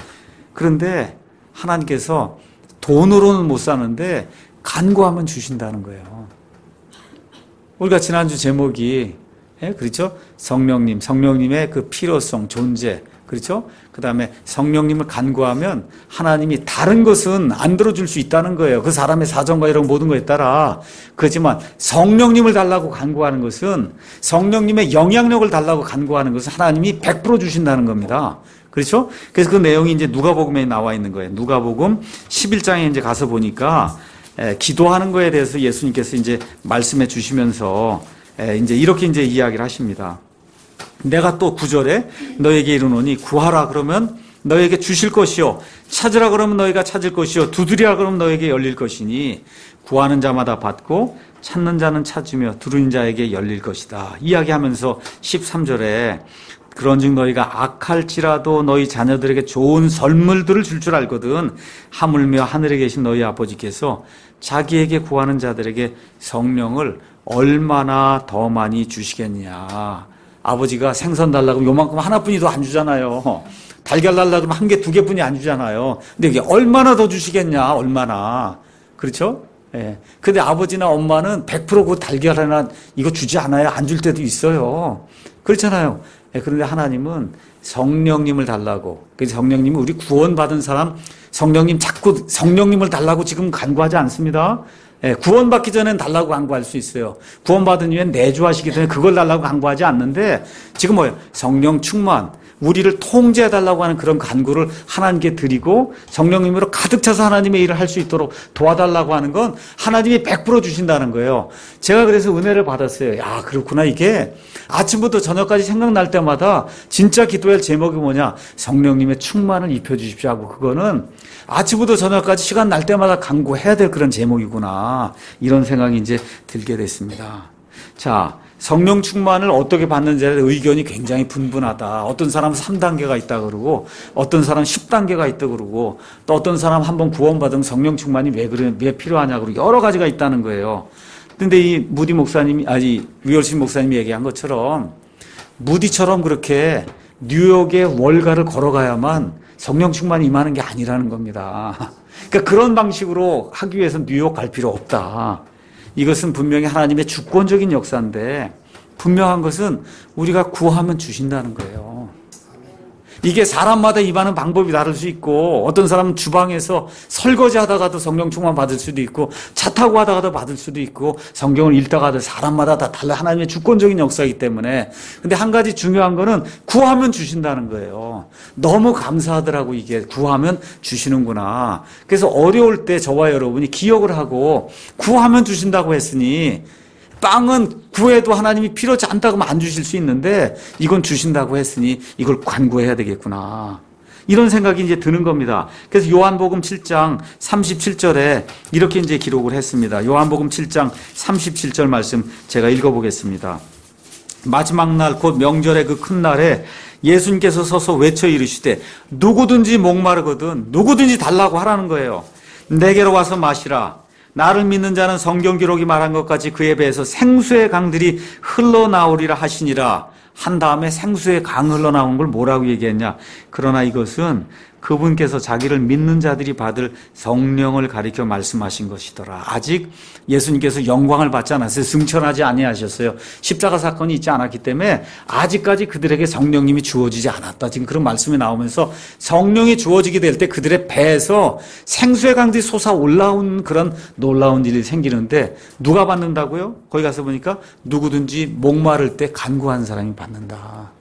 S1: 그런데 하나님께서 돈으로는 못 사는데 간구하면 주신다는 거예요. 우리가 지난주 제목이 예, 그렇죠? 성령님, 성령님의 그 필요성, 존재, 그렇죠? 그 다음에 성령님을 간구하면 하나님이 다른 것은 안 들어줄 수 있다는 거예요. 그 사람의 사정과 이런 모든 거에 따라. 그렇지만 성령님을 달라고 간구하는 것은, 성령님의 영향력을 달라고 간구하는 것은 하나님이 백 퍼센트 주신다는 겁니다. 그렇죠? 그래서 그 내용이 이제 누가복음에 나와 있는 거예요. 누가복음 십일 장에 이제 가서 보니까 에, 기도하는 거에 대해서 예수님께서 이제 말씀해 주시면서 이제 이렇게 이제 이야기를 하십니다. 내가 또 구 절에 너에게 이르노니 구하라 그러면 너에게 주실 것이요 찾으라 그러면 너희가 찾을 것이요 두드리라 그러면 너에게 열릴 것이니 구하는 자마다 받고 찾는 자는 찾으며 두드리는 자에게 열릴 것이다. 이야기하면서 십삼 절에 그런즉 너희가 악할지라도 너희 자녀들에게 좋은 선물들을 줄 줄 알거든 하물며 하늘에 계신 너희 아버지께서 자기에게 구하는 자들에게 성령을 얼마나 더 많이 주시겠냐. 아버지가 생선 달라고 요만큼 하나뿐이도 안 주잖아요. 달걀 달라고 하면 한 개, 두 개뿐이 안 주잖아요. 근데 이게 얼마나 더 주시겠냐, 얼마나. 그렇죠? 예. 근데 아버지나 엄마는 백 퍼센트 그 달걀 하나 이거 주지 않아요. 안 줄 때도 있어요. 그렇잖아요. 예. 그런데 하나님은 성령님을 달라고. 그래서 성령님은 우리 구원받은 사람, 성령님 자꾸 성령님을 달라고 지금 간구하지 않습니다. 예, 구원받기 전엔 달라고 간구할 수 있어요. 구원받은 이후엔 내주하시기 전에 그걸 달라고 간구하지 않는데 지금 뭐예요? 성령 충만, 우리를 통제해달라고 하는 그런 간구를 하나님께 드리고 성령님으로 가득 차서 하나님의 일을 할 수 있도록 도와달라고 하는 건 하나님이 백 퍼센트 주신다는 거예요. 제가 그래서 은혜를 받았어요. 야, 그렇구나. 이게 아침부터 저녁까지 생각날 때마다 진짜 기도할 제목이 뭐냐? 성령님의 충만을 입혀주십시오 하고, 그거는 아침부터 저녁까지 시간 날 때마다 간구해야 될 그런 제목이구나. 이런 생각이 이제 들게 됐습니다. 자, 성령 충만을 어떻게 받는지에 대한 의견이 굉장히 분분하다. 어떤 사람은 삼 단계가 있다 그러고, 어떤 사람은 십 단계가 있다 그러고, 또 어떤 사람 한번 구원받은 성령 충만이 왜 그래, 왜 필요하냐 그러고 여러 가지가 있다는 거예요. 근데 이 무디 목사님이, 아니, 위얼신 목사님이 얘기한 것처럼 무디처럼 그렇게 뉴욕의 월가를 걸어가야만 성령 충만이 임하는 게 아니라는 겁니다. 그러니까 그런 방식으로 하기 위해서 뉴욕 갈 필요 없다. 이것은 분명히 하나님의 주권적인 역사인데, 분명한 것은 우리가 구하면 주신다는 거예요. 이게 사람마다 임하는 방법이 다를 수 있고, 어떤 사람은 주방에서 설거지 하다가도 성령 충만 받을 수도 있고, 차 타고 하다가도 받을 수도 있고, 성경을 읽다가도 사람마다 다 달라. 하나님의 주권적인 역사이기 때문에. 근데 한 가지 중요한 거는 구하면 주신다는 거예요. 너무 감사하더라고. 이게 구하면 주시는구나. 그래서 어려울 때 저와 여러분이 기억을 하고 구하면 주신다고 했으니, 빵은 구해도 하나님이 필요치 않다고 하면 안 주실 수 있는데 이건 주신다고 했으니 이걸 간구해야 되겠구나. 이런 생각이 이제 드는 겁니다. 그래서 요한복음 칠 장 삼십칠 절에 이렇게 이제 기록을 했습니다. 요한복음 칠 장 삼십칠 절 말씀 제가 읽어보겠습니다. 마지막 날 곧 명절의 그 큰 날에 예수님께서 서서 외쳐 이르시되 누구든지 목마르거든 누구든지 달라고 하라는 거예요. 내게로 와서 마시라. 나를 믿는 자는 성경 기록이 말한 것 같이 그에 배에서 생수의 강들이 흘러나오리라 하시니라. 한 다음에 생수의 강 흘러나온 걸 뭐라고 얘기했냐? 그러나 이것은 그분께서 자기를 믿는 자들이 받을 성령을 가리켜 말씀하신 것이더라. 아직 예수님께서 영광을 받지 않았어요. 승천하지 아니하셨어요. 십자가 사건이 있지 않았기 때문에 아직까지 그들에게 성령님이 주어지지 않았다. 지금 그런 말씀이 나오면서 성령이 주어지게 될 때 그들의 배에서 생수의 강들이 솟아 올라온 그런 놀라운 일이 생기는데 누가 받는다고요? 거기 가서 보니까 누구든지 목마를 때 간구한 사람이 받는다.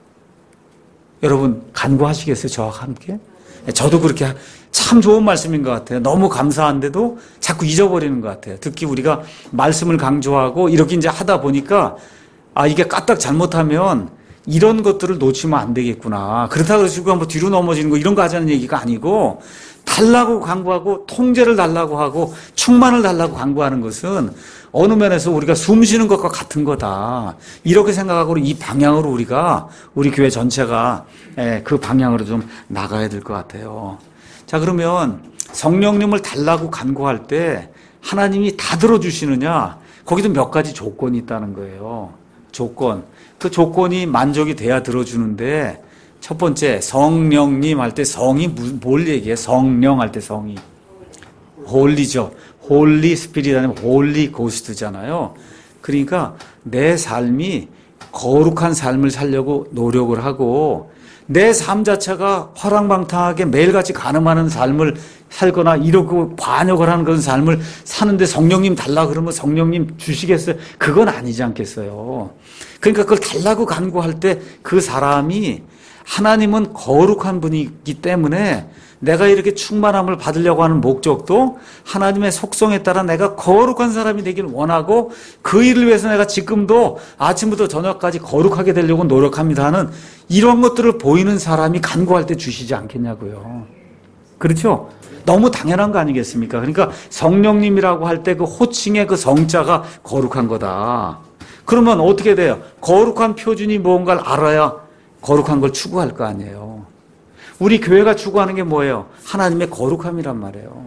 S1: 여러분 간구하시겠어요? 저와 함께? 저도 그렇게 참 좋은 말씀인 것 같아요. 너무 감사한데도 자꾸 잊어버리는 것 같아요. 특히 우리가 말씀을 강조하고 이렇게 이제 하다 보니까 아 이게 까딱 잘못하면 이런 것들을 놓치면 안 되겠구나. 그렇다고 해서 한번 뒤로 넘어지는 거 이런 거 하자는 얘기가 아니고 달라고 간구하고 통제를 달라고 하고 충만을 달라고 간구하는 것은 어느 면에서 우리가 숨 쉬는 것과 같은 거다. 이렇게 생각하고 이 방향으로 우리가 우리 교회 전체가 그 방향으로 좀 나가야 될 것 같아요. 자, 그러면 성령님을 달라고 간구할 때 하나님이 다 들어주시느냐? 거기도 몇 가지 조건이 있다는 거예요. 조건. 그 조건이 만족이 돼야 들어주는데 첫 번째 성령님 할 때 성이 뭘 얘기해? 성령 할 때 성이 홀리죠. 홀리 스피릿 아니면 홀리 고스트잖아요. 그러니까 내 삶이 거룩한 삶을 살려고 노력을 하고 내 삶 자체가 화랑방탕하게 매일같이 가늠하는 삶을 살거나 이러고 반역을 하는 그런 삶을 사는데 성령님 달라 그러면 성령님 주시겠어요? 그건 아니지 않겠어요? 그러니까 그걸 달라고 간구할 때 그 사람이 하나님은 거룩한 분이기 때문에 내가 이렇게 충만함을 받으려고 하는 목적도 하나님의 속성에 따라 내가 거룩한 사람이 되기를 원하고 그 일을 위해서 내가 지금도 아침부터 저녁까지 거룩하게 되려고 노력합니다 하는 이런 것들을 보이는 사람이 간구할 때 주시지 않겠냐고요. 그렇죠? 너무 당연한 거 아니겠습니까? 그러니까 성령님이라고 할 때 그 호칭의 그 성자가 거룩한 거다. 그러면 어떻게 돼요? 거룩한 표준이 뭔가를 알아야 거룩한 걸 추구할 거 아니에요. 우리 교회가 추구하는 게 뭐예요? 하나님의 거룩함이란 말이에요.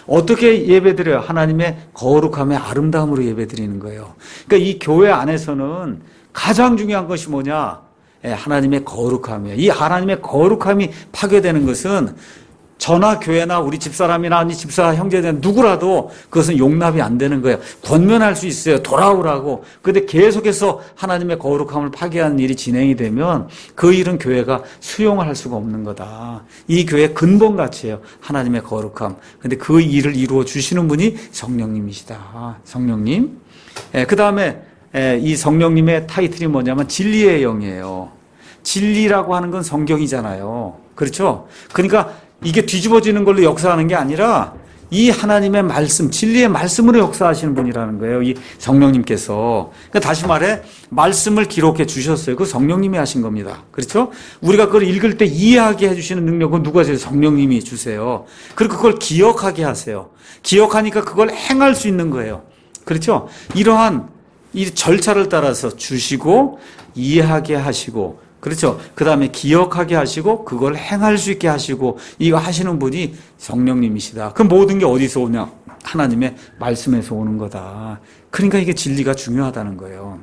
S1: 어떻게 예배드려요? 하나님의 거룩함의 아름다움으로 예배드리는 거예요. 그러니까 이 교회 안에서는 가장 중요한 것이 뭐냐? 하나님의 거룩함이에요. 이 하나님의 거룩함이 파괴되는 것은 저나 교회나 우리 집사람이나 아니 집사 형제들 누구라도 그것은 용납이 안 되는 거예요. 권면할 수 있어요. 돌아오라고. 그런데 계속해서 하나님의 거룩함을 파괴하는 일이 진행이 되면 그 일은 교회가 수용할 수가 없는 거다. 이 교회의 근본 가치예요. 하나님의 거룩함. 그런데 그 일을 이루어 주시는 분이 성령님이시다. 성령님. 예, 그 다음에 예, 이 성령님의 타이틀이 뭐냐면 진리의 영이에요. 진리라고 하는 건 성경이잖아요. 그렇죠? 그러니까 이게 뒤집어지는 걸로 역사하는 게 아니라 이 하나님의 말씀, 진리의 말씀으로 역사하시는 분이라는 거예요. 이 성령님께서. 그러니까 다시 말해 말씀을 기록해 주셨어요. 그 성령님이 하신 겁니다. 그렇죠? 우리가 그걸 읽을 때 이해하게 해주시는 능력은 누가 주세요? 성령님이 주세요. 그리고 그걸 기억하게 하세요. 기억하니까 그걸 행할 수 있는 거예요. 그렇죠? 이러한 이 절차를 따라서 주시고 이해하게 하시고 그렇죠. 그 다음에 기억하게 하시고 그걸 행할 수 있게 하시고 이거 하시는 분이 성령님이시다. 그 모든 게 어디서 오냐? 하나님의 말씀에서 오는 거다. 그러니까 이게 진리가 중요하다는 거예요.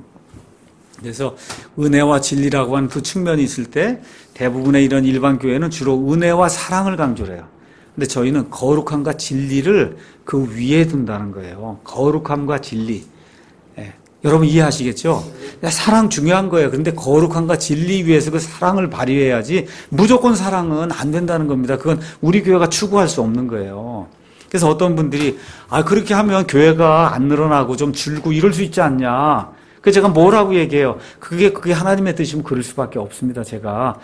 S1: 그래서 은혜와 진리라고 하는 그 측면이 있을 때 대부분의 이런 일반 교회는 주로 은혜와 사랑을 강조를 해요. 근데 저희는 거룩함과 진리를 그 위에 둔다는 거예요. 거룩함과 진리. 예. 여러분 이해하시겠죠? 사랑 중요한 거예요. 그런데 거룩함과 진리 위해서 그 사랑을 발휘해야지 무조건 사랑은 안 된다는 겁니다. 그건 우리 교회가 추구할 수 없는 거예요. 그래서 어떤 분들이 아 그렇게 하면 교회가 안 늘어나고 좀 줄고 이럴 수 있지 않냐. 그래서 제가 뭐라고 얘기해요? 그게 그게 하나님의 뜻이면 그럴 수밖에 없습니다. 제가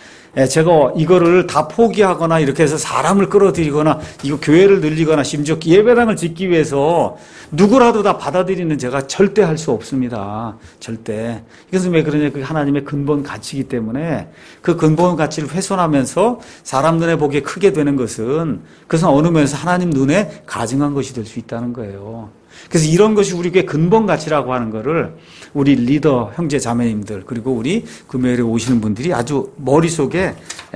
S1: 제가 이거를 다 포기하거나 이렇게 해서 사람을 끌어들이거나 이거 교회를 늘리거나 심지어 예배당을 짓기 위해서 누구라도 다 받아들이는 제가 절대 할 수 없습니다. 절대. 그래서 왜 그러냐? 그게 하나님의 근본 가치이기 때문에 그 근본 가치를 훼손하면서 사람 눈에 보기에 크게 되는 것은 그것은 어느 면에서 하나님 눈에 가증한 것이 될 수 있다는 거예요. 그래서 이런 것이 우리 교회 근본 가치라고 하는 거를 우리 리더 형제 자매님들 그리고 우리 금요일에 오시는 분들이 아주 머릿속에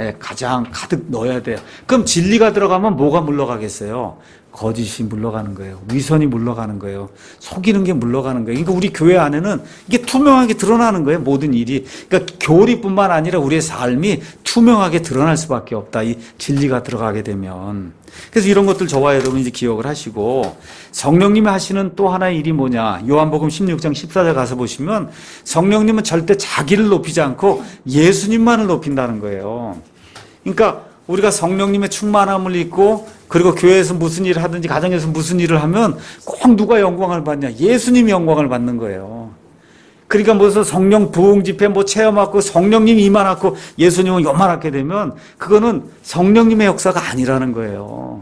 S1: 가장 가득 넣어야 돼요. 그럼 진리가 들어가면 뭐가 물러가겠어요? 거짓이 물러가는 거예요. 위선이 물러가는 거예요. 속이는 게 물러가는 거예요. 그러니까 우리 교회 안에는 이게 투명하게 드러나는 거예요. 모든 일이. 그러니까 교리뿐만 아니라 우리의 삶이 투명하게 드러날 수밖에 없다. 이 진리가 들어가게 되면. 그래서 이런 것들 저와 여러분 이제 기억을 하시고 성령님이 하시는 또 하나의 일이 뭐냐. 요한복음 십육 장 십사 절 가서 보시면 성령님은 절대 자기를 높이지 않고 예수님만을 높인다는 거예요. 그러니까 우리가 성령님의 충만함을 입고 그리고 교회에서 무슨 일을 하든지 가정에서 무슨 일을 하면 꼭 누가 영광을 받냐? 예수님이 영광을 받는 거예요. 그러니까 무슨 성령 부흥 집회 뭐 체험하고 성령님이 임하고 예수님은 요만하게 되면 그거는 성령님의 역사가 아니라는 거예요.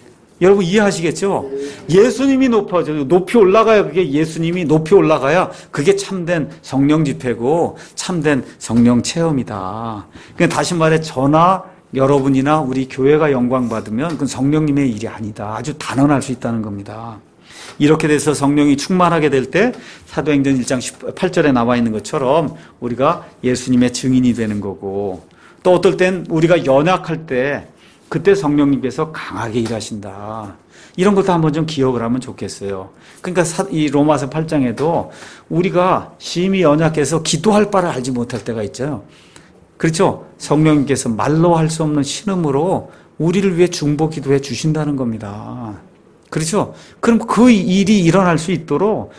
S1: 여러분 이해하시겠죠? 예수님이 높아져요. 높이 올라가야 그게 예수님이 높이 올라가야 그게 참된 성령 집회고 참된 성령 체험이다. 그러니까 다시 말해 저나 여러분이나 우리 교회가 영광 받으면 그건 성령님의 일이 아니다. 아주 단언할 수 있다는 겁니다. 이렇게 돼서 성령이 충만하게 될 때 사도행전 일 장 십팔 절에 나와 있는 것처럼 우리가 예수님의 증인이 되는 거고 또 어떨 땐 우리가 연약할 때 그때 성령님께서 강하게 일하신다. 이런 것도 한번 좀 기억을 하면 좋겠어요. 그러니까 이 로마서 팔 장에도 우리가 심히 연약해서 기도할 바를 알지 못할 때가 있죠. 그렇죠? 성령님께서 말로 할 수 없는 신음으로 우리를 위해 중보 기도해 주신다는 겁니다. 그렇죠? 그럼 그 일이 일어날 수 있도록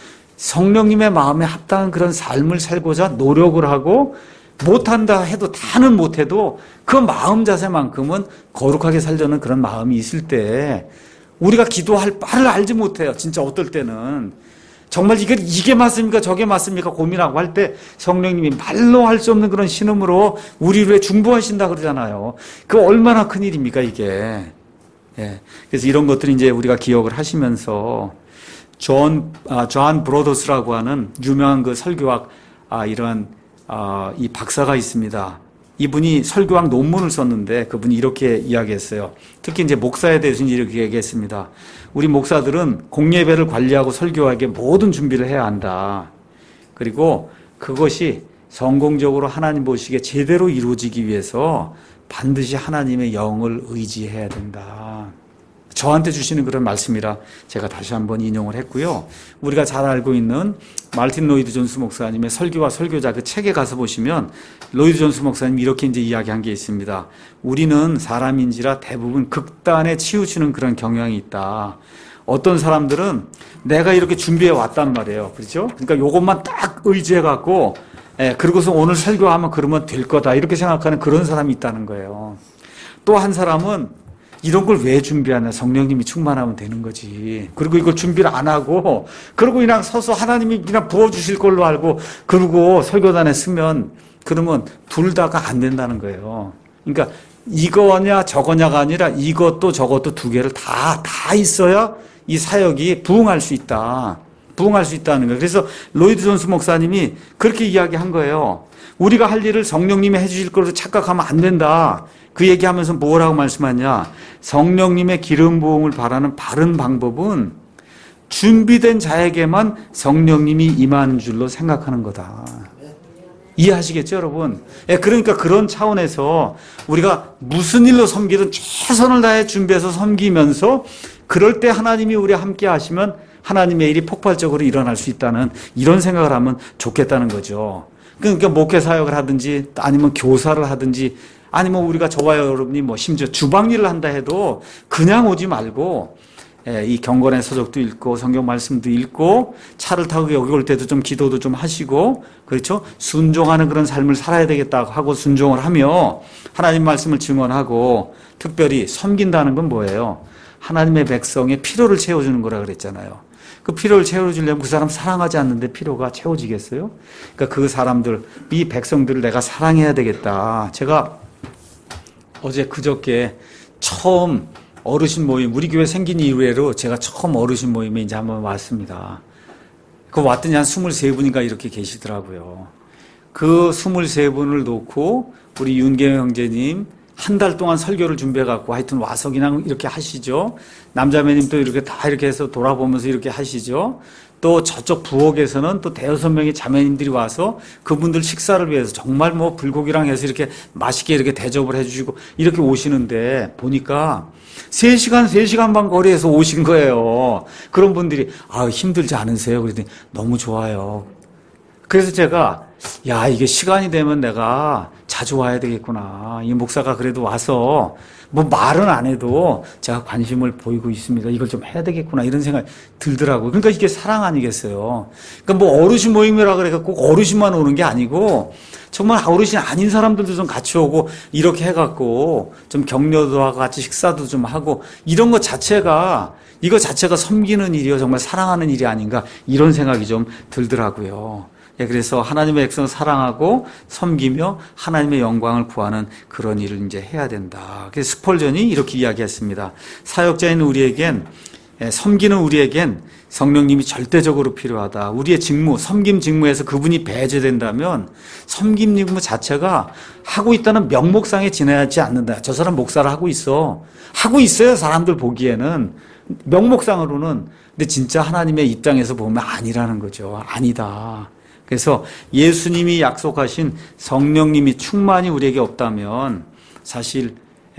S1: 성령님의 마음에 합당한 그런 삶을 살고자 노력을 하고 못한다 해도 다는 못해도 그 마음 자세만큼은 거룩하게 살려는 그런 마음이 있을 때 우리가 기도할 바를 알지 못해요. 진짜 어떨 때는. 정말 이게, 이게 맞습니까? 저게 맞습니까? 고민하고 할 때 성령님이 말로 할 수 없는 그런 신음으로 우리를 위해 중보하신다 그러잖아요. 그 얼마나 큰 일입니까, 이게. 예. 그래서 이런 것들이 이제 우리가 기억을 하시면서 존, 아, 존 브로더스라고 하는 유명한 그 설교학, 아, 이런, 아, 이 박사가 있습니다. 이분이 설교학 논문을 썼는데 그분이 이렇게 이야기했어요. 특히 이제 목사에 대해서 이렇게 얘기했습니다. 우리 목사들은 공예배를 관리하고 설교하기에 모든 준비를 해야 한다. 그리고 그것이 성공적으로 하나님 보시기에 제대로 이루어지기 위해서 반드시 하나님의 영을 의지해야 된다. 저한테 주시는 그런 말씀이라 제가 다시 한번 인용을 했고요. 우리가 잘 알고 있는 말틴 로이드 존스 목사님의 설교와 설교자 그 책에 가서 보시면 로이드 존스 목사님이 이렇게 이제 이야기한 게 있습니다. 우리는 사람인지라 대부분 극단에 치우치는 그런 경향이 있다. 어떤 사람들은 내가 이렇게 준비해 왔단 말이에요. 그렇죠? 그러니까 요것만 딱 의지해 갖고 예, 그리고서 오늘 설교하면 그러면 될 거다. 이렇게 생각하는 그런 사람이 있다는 거예요. 또 한 사람은 이런 걸 왜 준비하냐. 성령님이 충만하면 되는 거지. 그리고 이걸 준비를 안 하고, 그리고 그냥 서서 하나님이 그냥 부어주실 걸로 알고, 그리고 설교단에 쓰면, 그러면 둘 다가 안 된다는 거예요. 그러니까 이거냐 저거냐가 아니라 이것도 저것도 두 개를 다, 다 있어야 이 사역이 부흥할 수 있다. 부흥할 수 있다는 거예요. 그래서 로이드 존스 목사님이 그렇게 이야기한 거예요. 우리가 할 일을 성령님이 해주실 걸로 착각하면 안 된다. 그 얘기하면서 뭐라고 말씀하냐. 성령님의 기름 부음을 바라는 바른 방법은 준비된 자에게만 성령님이 임하는 줄로 생각하는 거다. 이해하시겠죠, 여러분? 예, 그러니까 그런 차원에서 우리가 무슨 일로 섬기든 최선을 다해 준비해서 섬기면서 그럴 때 하나님이 우리와 함께 하시면 하나님의 일이 폭발적으로 일어날 수 있다는 이런 생각을 하면 좋겠다는 거죠. 그러니까 목회 사역을 하든지 아니면 교사를 하든지 아니면 우리가 저와 여러분이 뭐 심지어 주방일을 한다 해도 그냥 오지 말고 이 경건의 서적도 읽고 성경 말씀도 읽고 차를 타고 여기 올 때도 좀 기도도 좀 하시고 그렇죠? 순종하는 그런 삶을 살아야 되겠다고 하고 순종을 하며 하나님 말씀을 증언하고 특별히 섬긴다는 건 뭐예요? 하나님의 백성의 필요를 채워주는 거라 그랬잖아요. 그 필요를 채워주려면 그 사람 사랑하지 않는데 필요가 채워지겠어요? 그러니까 그 사람들, 이 백성들을 내가 사랑해야 되겠다. 제가 어제 그저께 처음 어르신 모임, 우리 교회 생긴 이후로 제가 처음 어르신 모임에 이제 한번 왔습니다. 그 왔더니 한 스물세 분인가 이렇게 계시더라고요. 그 스물세 분을 놓고 우리 윤계영 형제님 한 달 동안 설교를 준비해갖고 하여튼 와서 그냥 이렇게 하시죠. 남자매님도 이렇게 다 이렇게 해서 돌아보면서 이렇게 하시죠. 또 저쪽 부엌에서는 또 대여섯 명의 자매님들이 와서 그분들 식사를 위해서 정말 뭐 불고기랑 해서 이렇게 맛있게 이렇게 대접을 해주시고 이렇게 오시는데 보니까 세 시간, 세 시간 반 거리에서 오신 거예요. 그런 분들이 아 힘들지 않으세요? 그랬더니 너무 좋아요. 그래서 제가 야 이게 시간이 되면 내가 자주 와야 되겠구나. 이 목사가 그래도 와서 뭐 말은 안 해도 제가 관심을 보이고 있습니다. 이걸 좀 해야 되겠구나 이런 생각이 들더라고요. 그러니까 이게 사랑 아니겠어요. 그러니까 뭐 어르신 모임이라 그래서 꼭 어르신만 오는 게 아니고 정말 어르신 아닌 사람들도 좀 같이 오고 이렇게 해갖고 좀 격려도 하고 같이 식사도 좀 하고 이런 것 자체가 이거 자체가 섬기는 일이요 정말 사랑하는 일이 아닌가 이런 생각이 좀 들더라고요. 예, 그래서 하나님의 백성 사랑하고 섬기며 하나님의 영광을 구하는 그런 일을 이제 해야 된다. 그래서 스펄전이 이렇게 이야기했습니다. 사역자인 우리에겐, 예, 섬기는 우리에겐 성령님이 절대적으로 필요하다. 우리의 직무, 섬김 직무에서 그분이 배제된다면 섬김 직무 자체가 하고 있다는 명목상에 지나지 않는다. 저 사람 목사를 하고 있어. 하고 있어요, 사람들 보기에는. 명목상으로는. 근데 진짜 하나님의 입장에서 보면 아니라는 거죠. 아니다. 그래서 예수님이 약속하신 성령님이 충만히 우리에게 없다면 사실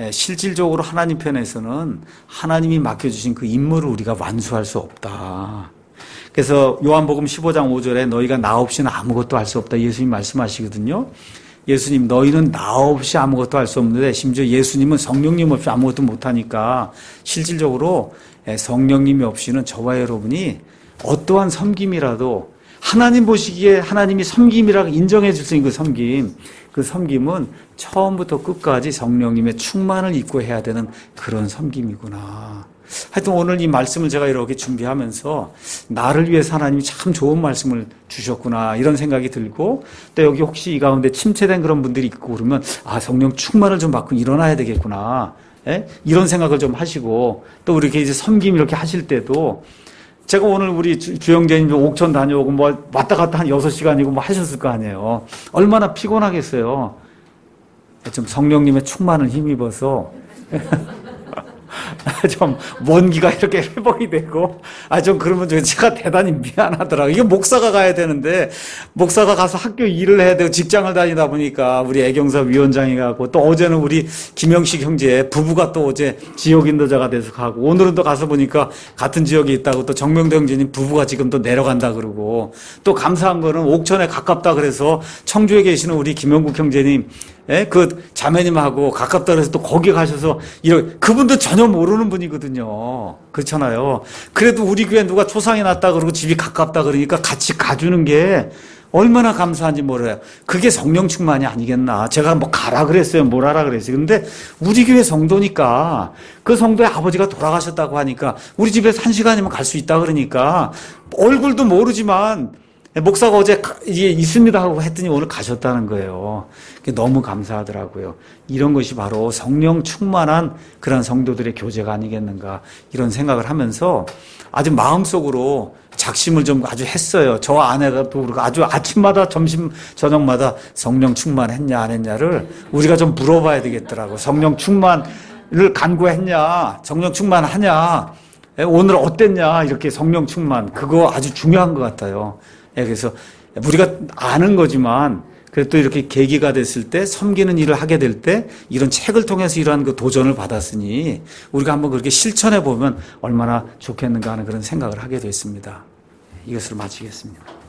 S1: 실질적으로 하나님 편에서는 하나님이 맡겨주신 그 임무를 우리가 완수할 수 없다. 그래서 요한복음 십오 장 오 절에 너희가 나 없이는 아무것도 할 수 없다. 예수님 말씀하시거든요. 예수님 너희는 나 없이 아무것도 할 수 없는데 심지어 예수님은 성령님 없이 아무것도 못하니까 실질적으로 성령님이 없이는 저와 여러분이 어떠한 섬김이라도 하나님 보시기에 하나님이 섬김이라고 인정해 줄 수 있는 그 섬김, 그 섬김은 처음부터 끝까지 성령님의 충만을 입고 해야 되는 그런 섬김이구나. 하여튼 오늘 이 말씀을 제가 이렇게 준비하면서 나를 위해서 하나님이 참 좋은 말씀을 주셨구나 이런 생각이 들고 또 여기 혹시 이 가운데 침체된 그런 분들이 있고 그러면 아 성령 충만을 좀 받고 일어나야 되겠구나. 예? 이런 생각을 좀 하시고 또 이렇게 이제 섬김 이렇게 하실 때도 제가 오늘 우리 주영재님 옥천 다녀오고 뭐 왔다 갔다 한 여섯 시간이고 뭐 하셨을 거 아니에요. 얼마나 피곤하겠어요. 좀 성령님의 충만을 힘입어서 좀 원기가 이렇게 회복이 되고, 아, 좀 그러면 제가 대단히 미안하더라고요. 이게 목사가 가야 되는데, 목사가 가서 학교 일을 해야 되고 직장을 다니다 보니까 우리 애경사 위원장이 가고, 또 어제는 우리 김영식 형제 부부가 또 어제 지역 인도자가 돼서 가고, 오늘은 또 가서 보니까 같은 지역에 있다고 또 정명도 형제님 부부가 지금 또 내려간다 그러고, 또 감사한 거는 옥천에 가깝다 그래서 청주에 계시는 우리 김영국 형제님, 예? 그 자매님하고 가깝다 그래서 또 거기 가셔서 이런 그분도 전혀 모르는 분이거든요. 그렇잖아요. 그래도 우리 교회 누가 초상이 났다 그러고 집이 가깝다 그러니까 같이 가주는 게 얼마나 감사한지 몰라요. 그게 성령 충만이 아니겠나. 제가 뭐 가라 그랬어요. 뭘 하라 그랬어요. 근데 우리 교회 성도니까 그 성도의 아버지가 돌아가셨다고 하니까 우리 집에서 한 시간이면 갈 수 있다 그러니까 얼굴도 모르지만 목사가 어제 이게 있습니다 하고 했더니 오늘 가셨다는 거예요. 너무 감사하더라고요. 이런 것이 바로 성령 충만한 그런 성도들의 교제가 아니겠는가 이런 생각을 하면서 아주 마음속으로 작심을 좀 아주 했어요. 저 아내가도 그렇고 아주 아침마다 점심 저녁마다 성령 충만했냐 안 했냐를 우리가 좀 물어봐야 되겠더라고. 성령 충만을 간구했냐, 성령 충만하냐, 오늘 어땠냐 이렇게 성령 충만 그거 아주 중요한 것 같아요. 그래서 우리가 아는 거지만 그래도 이렇게 계기가 됐을 때 섬기는 일을 하게 될 때 이런 책을 통해서 이러한 그 도전을 받았으니 우리가 한번 그렇게 실천해 보면 얼마나 좋겠는가 하는 그런 생각을 하게 됐습니다. 이것으로 마치겠습니다.